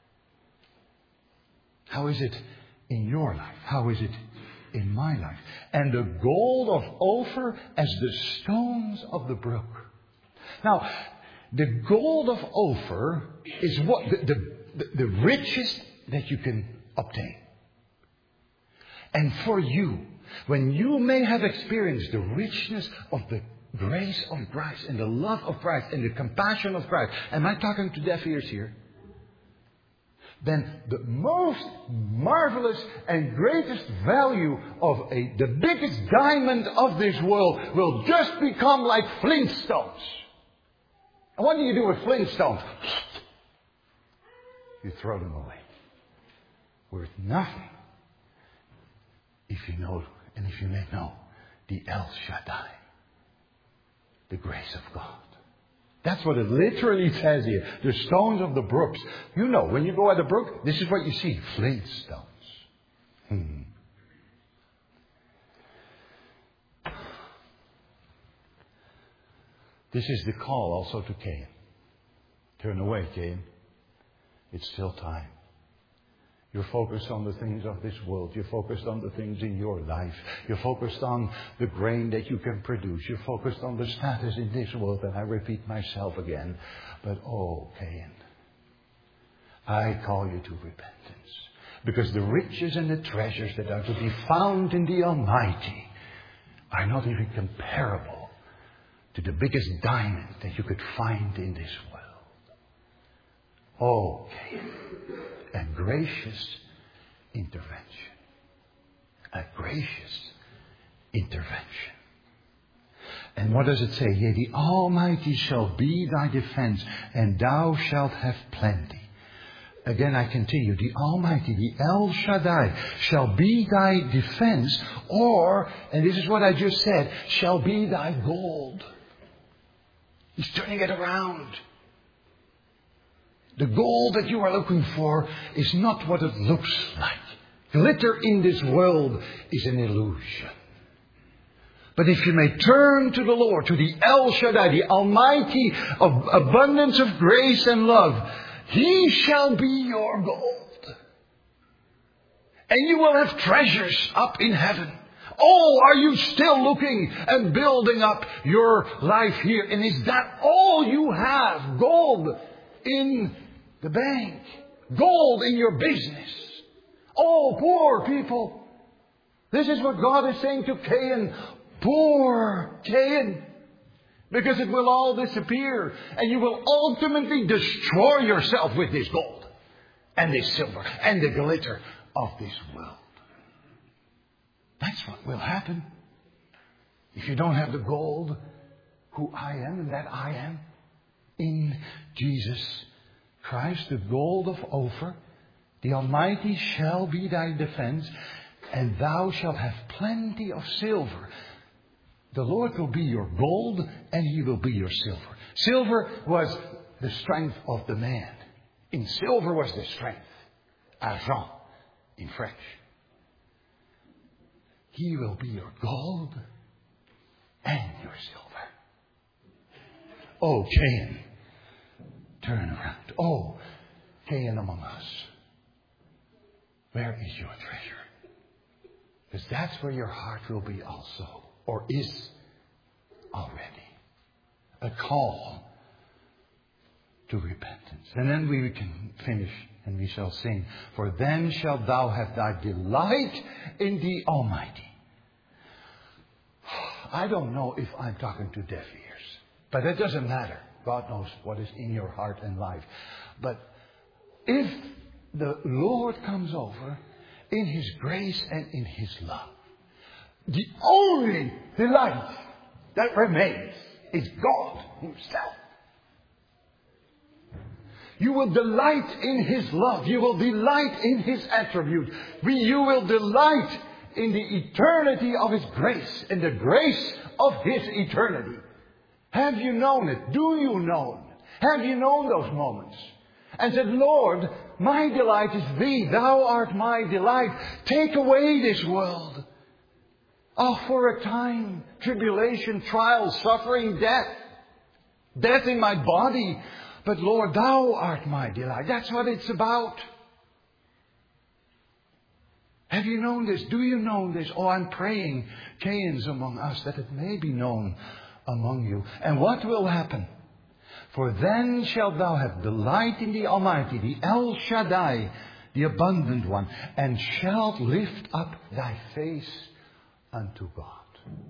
A: How is it in your life? How is it in my life? And the gold of Ophir as the stones of the brook. Now, the gold of Ophir is what the richest that you can obtain. And for you, when you may have experienced the richness of the grace of Christ and the love of Christ and the compassion of Christ, am I talking to deaf ears here? Then the most marvelous and greatest value of the biggest diamond of this world will just become like flintstones. And what do you do with flintstones? You throw them away. Worth nothing. If you know, and if you may know, the El Shaddai. The grace of God. That's what it literally says here. The stones of the brooks. You know, when you go at a brook, this is what you see. Flintstones. This is the call also to Cain. Turn away, Cain. It's still time. You're focused on the things of this world. You're focused on the things in your life. You're focused on the grain that you can produce. You're focused on the status in this world. And I repeat myself again. But Cain, I call you to repentance. Because the riches and the treasures that are to be found in the Almighty are not even comparable to the biggest diamond that you could find in this world. Cain. And gracious intervention. A gracious intervention. And what does it say? Yea, the Almighty shall be thy defense, and thou shalt have plenty. Again, I continue. The Almighty, the El Shaddai, shall be thy defense, or, and this is what I just said, shall be thy gold. He's turning it around. The gold that you are looking for is not what it looks like. Glitter in this world is an illusion. But if you may turn to the Lord, to the El Shaddai, the Almighty of abundance of grace and love, He shall be your gold. And you will have treasures up in heaven. Oh, are you still looking and building up your life here? And is that all you have? Gold in the bank. Gold in your business. Oh, poor people. This is what God is saying to Cain. Poor Cain. Because it will all disappear. And you will ultimately destroy yourself with this gold. And this silver. And the glitter of this world. That's what will happen. If you don't have the gold, who I am and that I am, in Jesus Christ, the gold of Ophir, the Almighty shall be thy defense, and thou shalt have plenty of silver. The Lord will be your gold, and He will be your silver. Silver was the strength of the man. In silver was the strength. Argent in French. He will be your gold and your silver. Oh, Cain, turn around. Oh, Cain among us. Where is your treasure? Because that's where your heart will be also, or is already. A call to repentance. And then we can finish and we shall sing. For then shalt thou have thy delight in the Almighty. I don't know if I'm talking to deaf ears. But it doesn't matter. God knows what is in your heart and life. But if the Lord comes over in His grace and in His love, the only delight that remains is God Himself. You will delight in His love. You will delight in His attribute. You will delight in the eternity of His grace, in the grace of His eternity. Have you known it? Do you know it? Have you known those moments? And said, Lord, my delight is Thee. Thou art my delight. Take away this world. Oh, for a time, tribulation, trial, suffering, death. Death in my body. But Lord, Thou art my delight. That's what it's about. Have you known this? Do you know this? Oh, I'm praying, Cains among us, that it may be known among you. And what will happen? For then shalt thou have delight in the Almighty, the El Shaddai, the abundant one, and shalt lift up thy face unto God.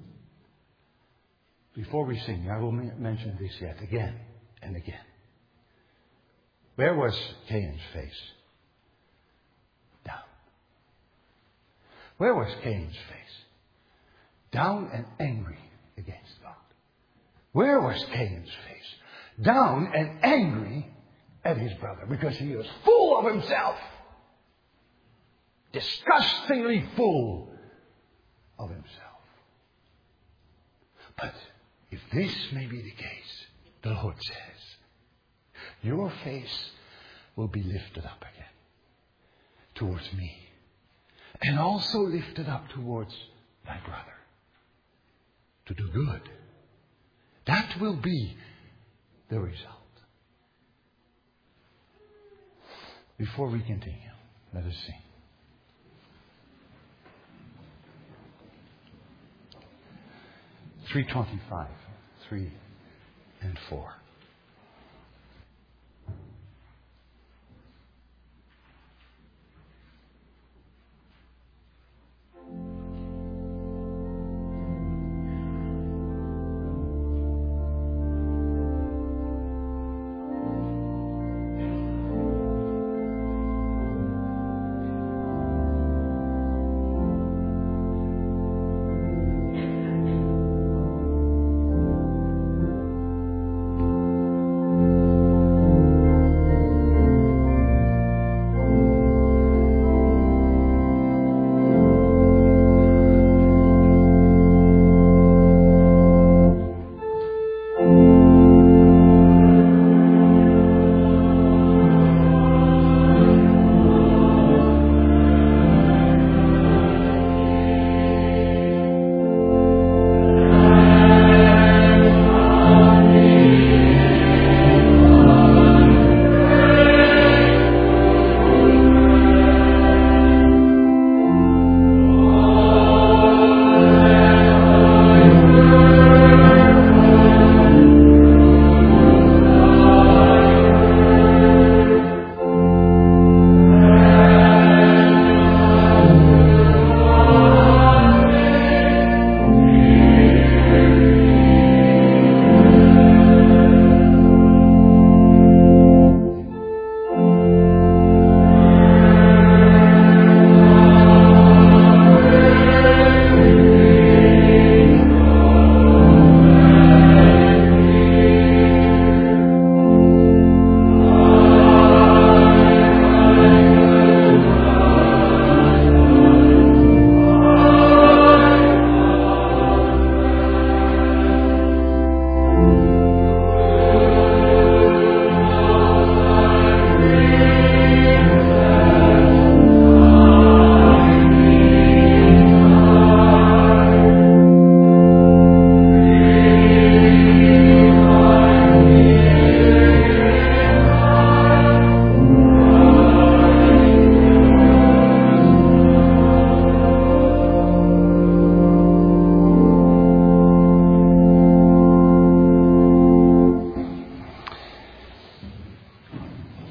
A: Before we sing, I will mention this yet again and again. Where was Cain's face? Down. Where was Cain's face? Down and angry against God. Where was Cain's face? Down and angry at his brother because he was full of himself. Disgustingly full of himself. But if this may be the case, the Lord says, your face will be lifted up again towards me. And also lifted up towards thy brother. To do good. That will be the result. Before we continue, let us sing. $325, 3 and 4.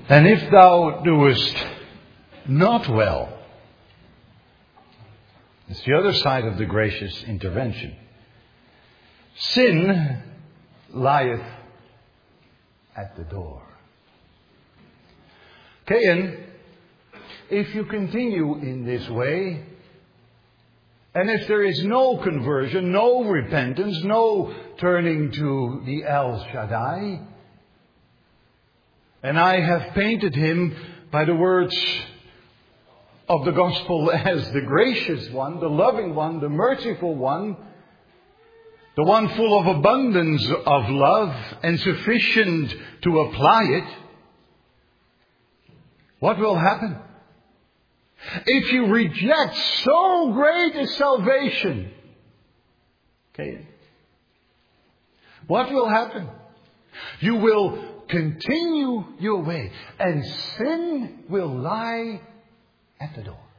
A: And if thou doest not well, it's the other side of the gracious intervention. Sin lieth at the door. Cain, if you continue in this way, and if there is no conversion, no repentance, no turning to the El Shaddai, and I have painted him by the words of the gospel as the gracious one, the loving one, the merciful one, the one full of abundance of love and sufficient to apply it, what will happen? If you reject so great a salvation, okay, what will happen? You will continue your way, and sin will lie at the door.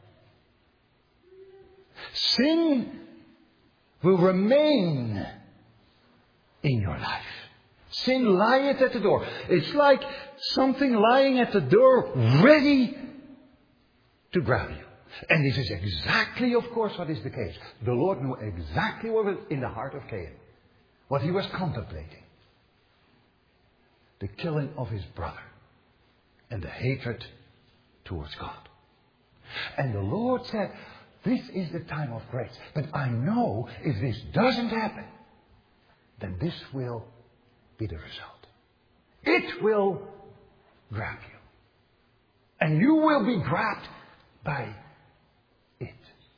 A: Sin will remain in your life. Sin lieth at the door. It's like something lying at the door ready to grab you. And this is exactly, of course, what is the case. The Lord knew exactly what was in the heart of Cain. What he was contemplating. The killing of his brother. And the hatred towards God. And the Lord said, this is the time of grace. But I know if this doesn't happen, then this will be the result. It will grab you. And you will be grabbed by it.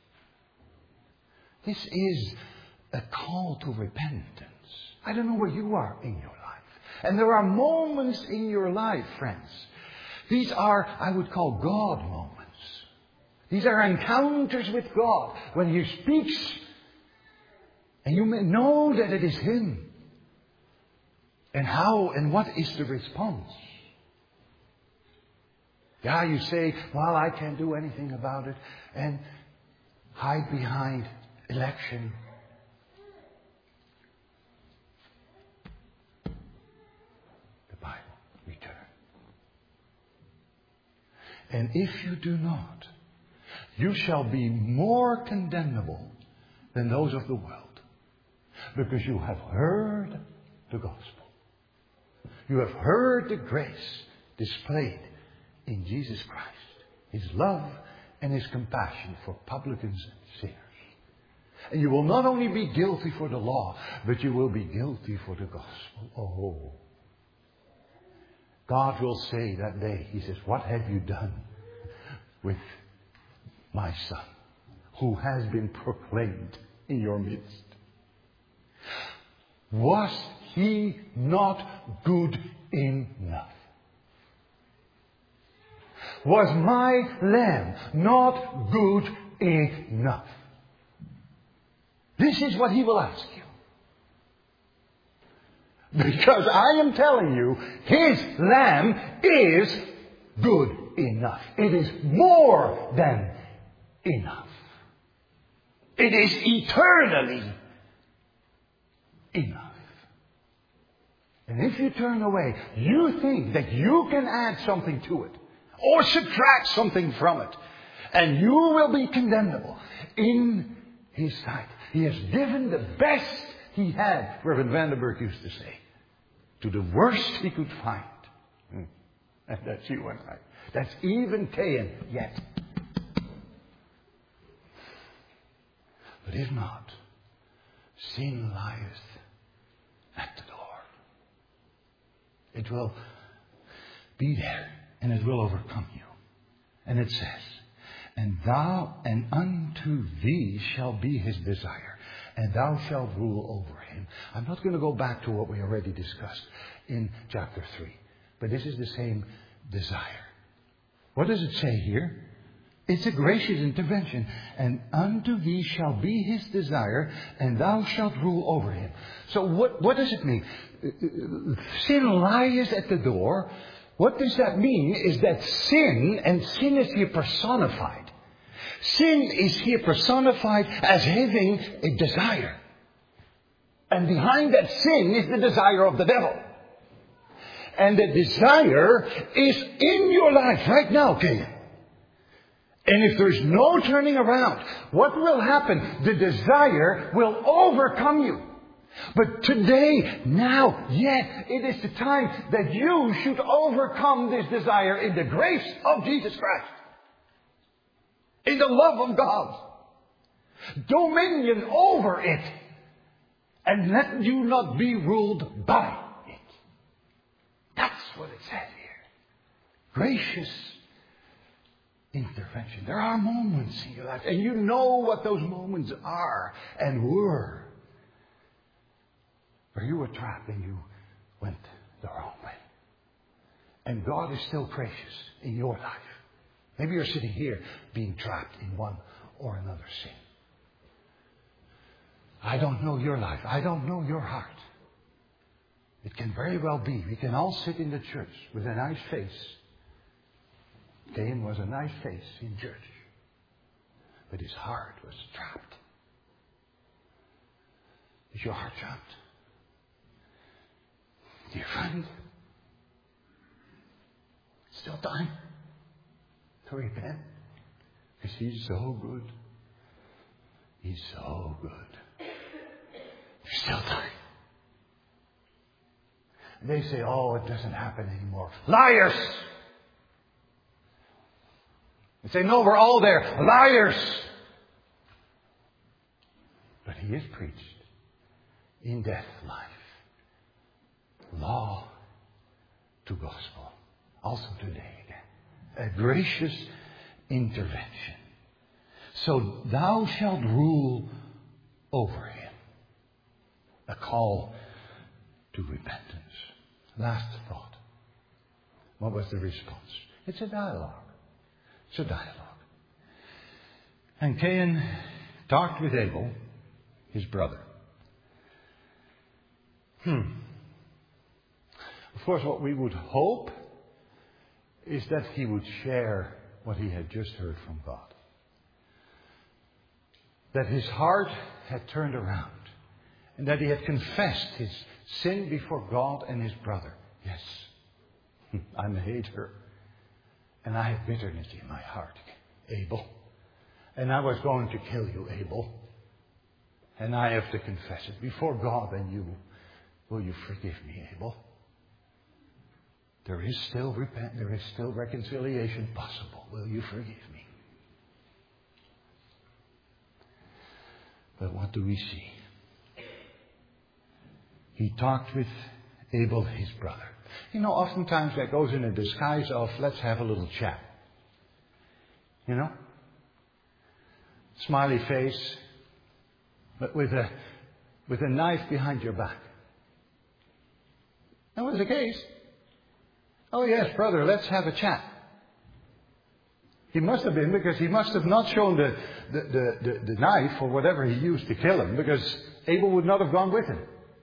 A: This is a call to repentance. I don't know where you are in your life. And there are moments in your life, friends. These are, I would call, God moments. These are encounters with God. When He speaks, and you may know that it is Him. And how and what is the response? Yeah, you say, well, I can't do anything about it. And hide behind election. The Bible, return. And if you do not, you shall be more condemnable than those of the world. Because you have heard the gospel. You have heard the grace displayed in Jesus Christ. His love and His compassion for publicans and sinners. And you will not only be guilty for the law, but you will be guilty for the gospel. Oh. God will say that day, He says, what have you done with my Son, who has been proclaimed in your midst? Was He not good enough? Was my lamb not good enough? This is what He will ask you. Because I am telling you, His lamb is good enough. It is more than enough. It is eternally enough. And if you turn away, you think that you can add something to it. Or subtract something from it. And you will be condemnable in His sight. He has given the best He had, Reverend Vandenberg used to say, to the worst He could find. And that's you and I. That's even Cain yet. But if not, sin lieth at the door. It will be there. And it will overcome you. And it says, and unto thee shall be his desire, and thou shalt rule over him. I'm not going to go back to what we already discussed in chapter 3. But this is the same desire. What does it say here? It's a gracious intervention. And unto thee shall be his desire, and thou shalt rule over him. So what does it mean? Sin lies at the door. What does that mean is that sin, and sin is here personified. Sin is here personified as having a desire. And behind that sin is the desire of the devil. And the desire is in your life right now, Cain. And if there's no turning around, what will happen? The desire will overcome you. But today, now, yet, it is the time that you should overcome this desire in the grace of Jesus Christ. In the love of God. Dominion over it. And let you not be ruled by it. That's what it says here. Gracious intervention. There are moments in your life, and you know what those moments are and were, where you were trapped and you went the wrong way. And God is still gracious in your life. Maybe you're sitting here being trapped in one or another sin. I don't know your life. I don't know your heart. It can very well be. We can all sit in the church with a nice face. Cain was a nice face in church. But his heart was trapped. Is your heart trapped? Dear friend, still time to repent. Because He's so good. He's so good. There's still time. And they say, oh, it doesn't happen anymore. Liars! They say, no, we're all there. Liars! But He is preached in death, life. Law to gospel. Also today again. A gracious intervention. So thou shalt rule over him. A call to repentance. Last thought. What was the response? It's a dialogue. It's a dialogue. And Cain talked with Abel, his brother. Of course, what we would hope is that he would share what he had just heard from God. That his heart had turned around. And that he had confessed his sin before God and his brother. Yes, I'm a hater. And I have bitterness in my heart, Abel. And I was going to kill you, Abel. And I have to confess it before God and you. Will you forgive me, Abel? There is still there is still reconciliation possible. Will you forgive me? But what do we see? He talked with Abel, his brother. You know, oftentimes that goes in a disguise of, let's have a little chat. You know? Smiley face, but with a knife behind your back. That was the case. Oh yes, brother, let's have a chat. He must have been, because he must have not shown the knife or whatever he used to kill him, because Abel would not have gone with him.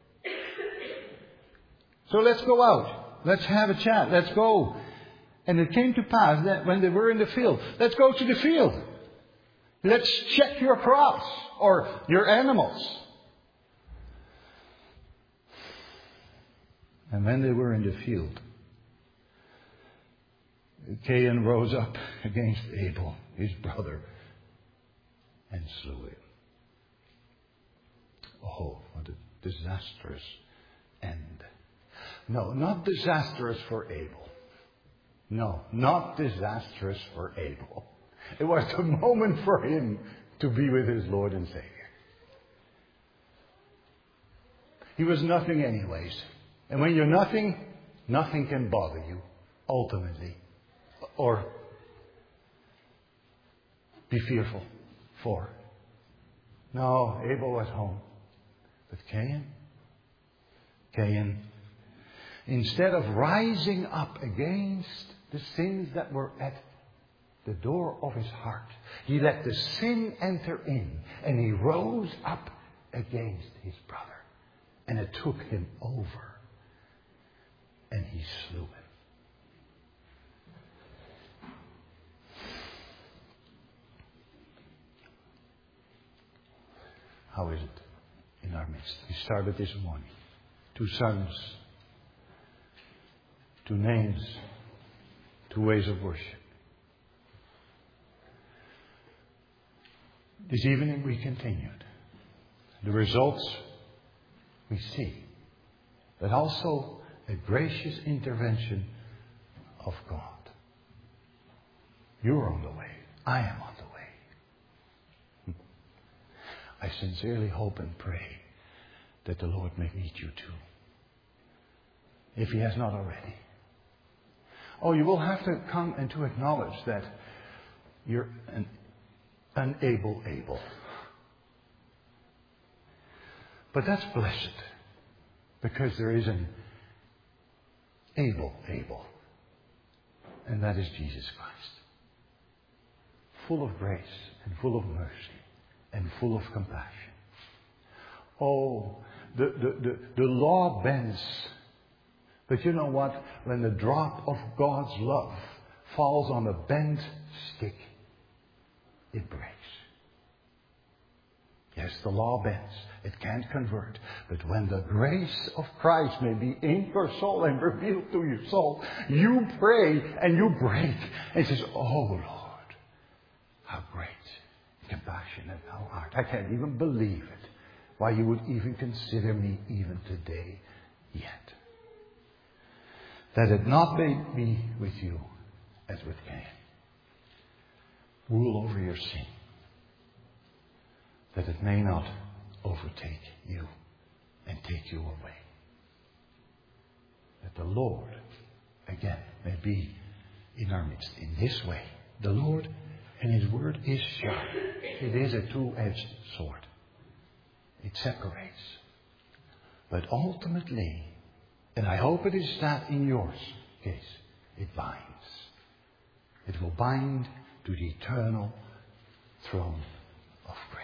A: So let's go out. Let's have a chat. Let's go. And it came to pass that when they were in the field, let's go to the field. Let's check your crops or your animals. And when they were in the field, Cain rose up against Abel, his brother, and slew him. Oh, what a disastrous end. No, not disastrous for Abel. No, not disastrous for Abel. It was the moment for him to be with his Lord and Savior. He was nothing anyways. And when you're nothing, nothing can bother you, ultimately. Or be fearful for. No, Abel was home. But Cain, instead of rising up against the sins that were at the door of his heart, he let the sin enter in, and he rose up against his brother. And it took him over. And he slew him. How is it in our midst? We started this morning. 2 sons two names, two ways of worship. This evening we continued. The results we see, but also a gracious intervention of God. You're on the way. I am on the way. I sincerely hope and pray that the Lord may meet you too, if He has not already. Oh, you will have to come and to acknowledge that you're an unable. But that's blessed, because there is an able, and that is Jesus Christ. Full of grace and full of mercy and full of compassion. Oh, the law bends. But you know what? When the drop of God's love falls on a bent stick, it breaks. Yes, the law bends. It can't convert. But when the grace of Christ may be in your soul and revealed to your soul, you pray and you break. And it says, oh Lord, how great, compassionate thou art. I can't even believe it. Why you would even consider me even today yet. That it not may be with you as with Cain. Rule over your sin. That it may not overtake you and take you away. That the Lord, again, may be in our midst in this way. The Lord and His word is sharp. It is a two-edged sword. It separates. But ultimately, and I hope it is that in yours case, it binds. It will bind to the eternal throne of grace.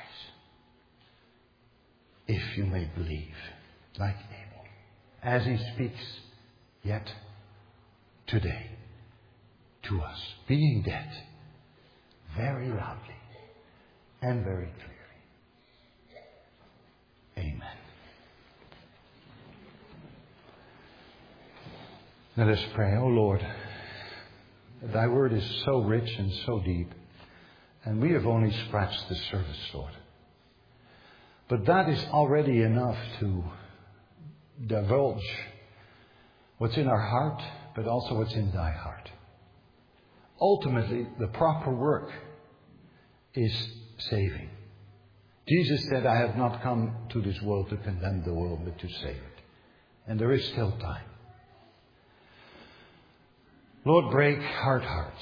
A: If you may believe, like Abel, as he speaks yet today to us, being dead, very loudly and very clearly. Amen. Let us pray. Oh Lord, Thy word is so rich and so deep, and we have only scratched the surface, Lord. But that is already enough to divulge what's in our heart, but also what's in Thy heart. Ultimately, the proper work is saving. Jesus said, I have not come to this world to condemn the world, but to save it. And there is still time. Lord, break hard hearts.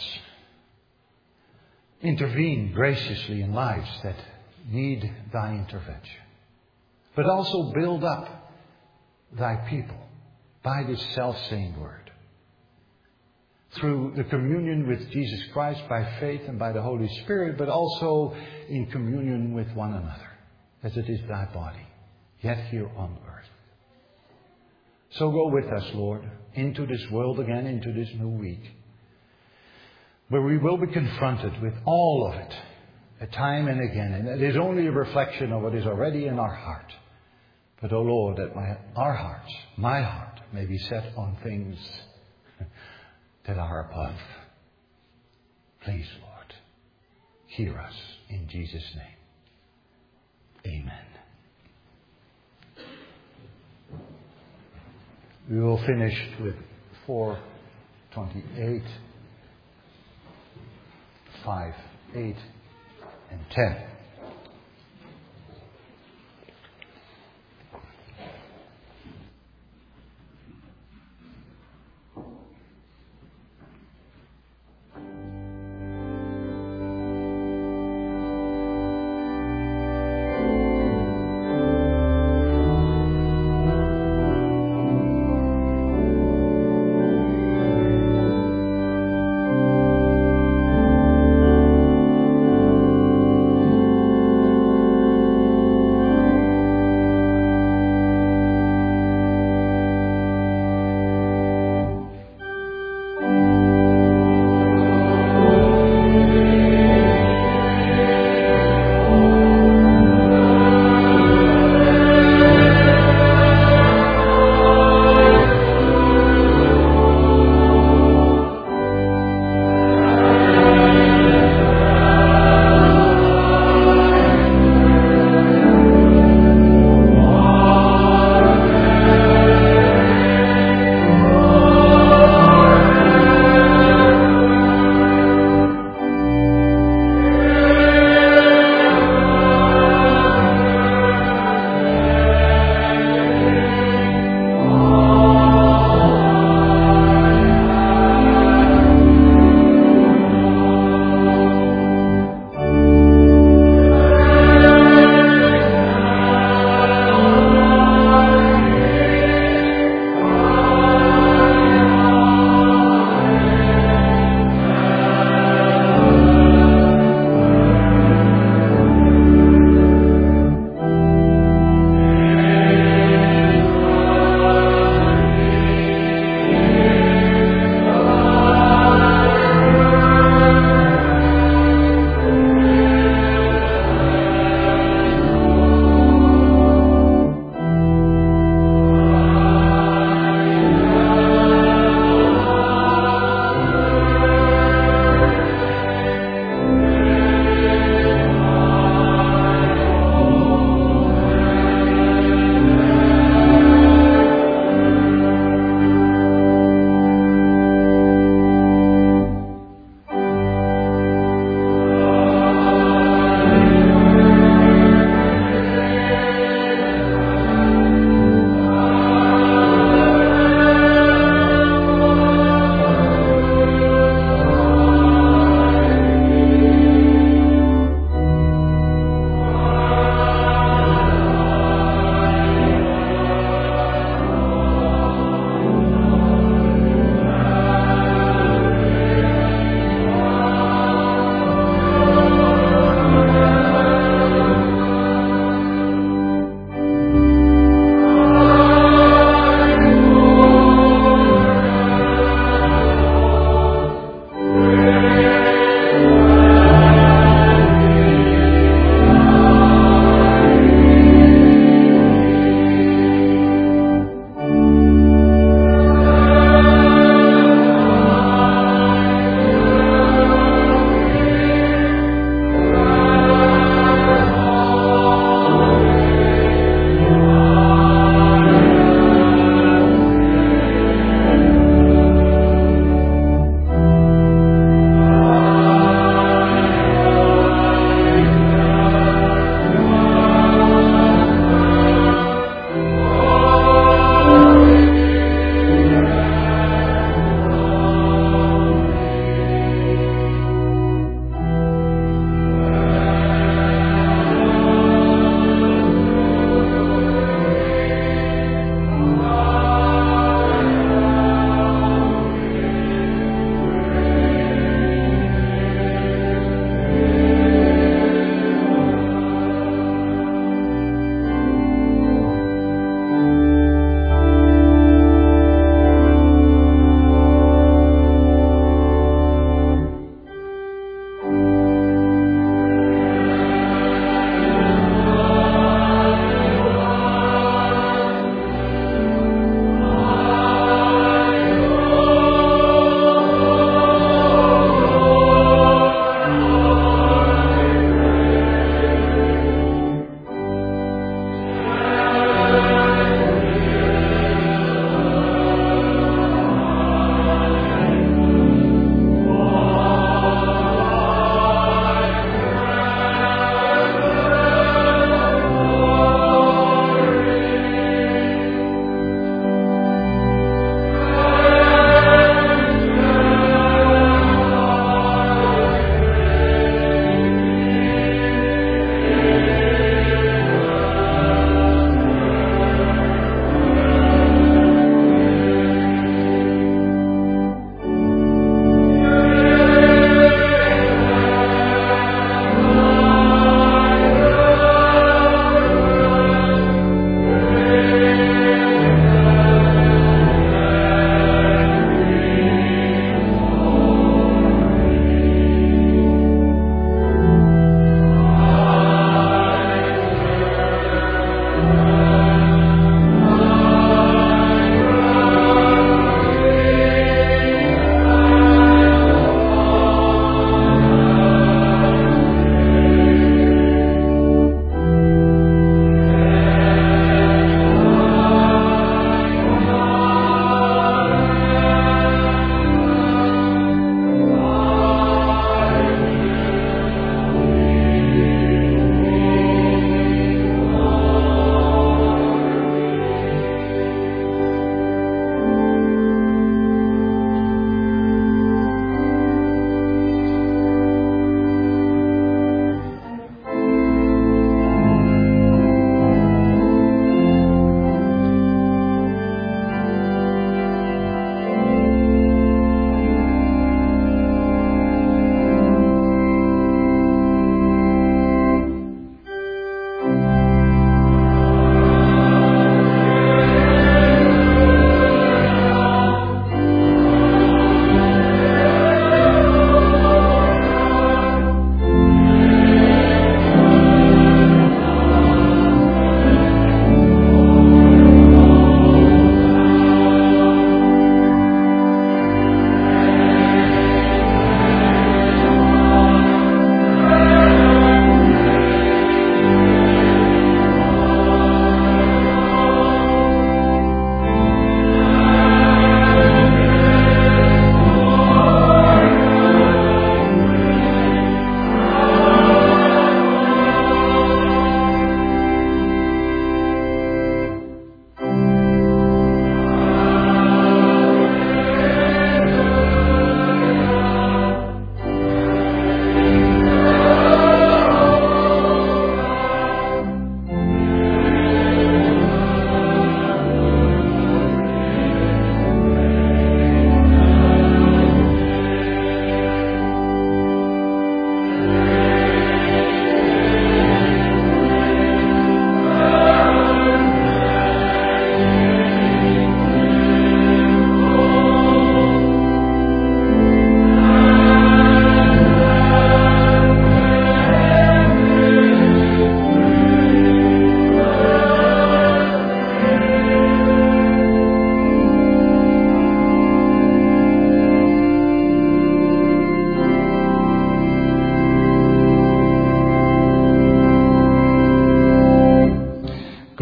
A: Intervene graciously in lives that need Thy intervention. But also build up Thy people by this self-same word. Through the communion with Jesus Christ by faith and by the Holy Spirit, but also in communion with one another, as it is Thy body, yet here on earth. So go with us, Lord, into this world again, into this new week, where we will be confronted with all of it, time and again. And it is only a reflection of what is already in our heart. But, O Lord, that our hearts, my heart, may be set on things that are above. Please, Lord, hear us in Jesus' name. Amen. We will finish with 4:28, 5, 8, and 10.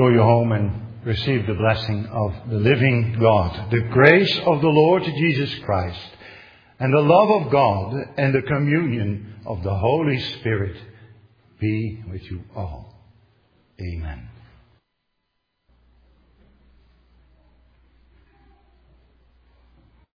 A: go you home and receive the blessing of the living God. The grace of the Lord Jesus Christ and the love of God and the communion of the Holy Spirit be with you all. Amen.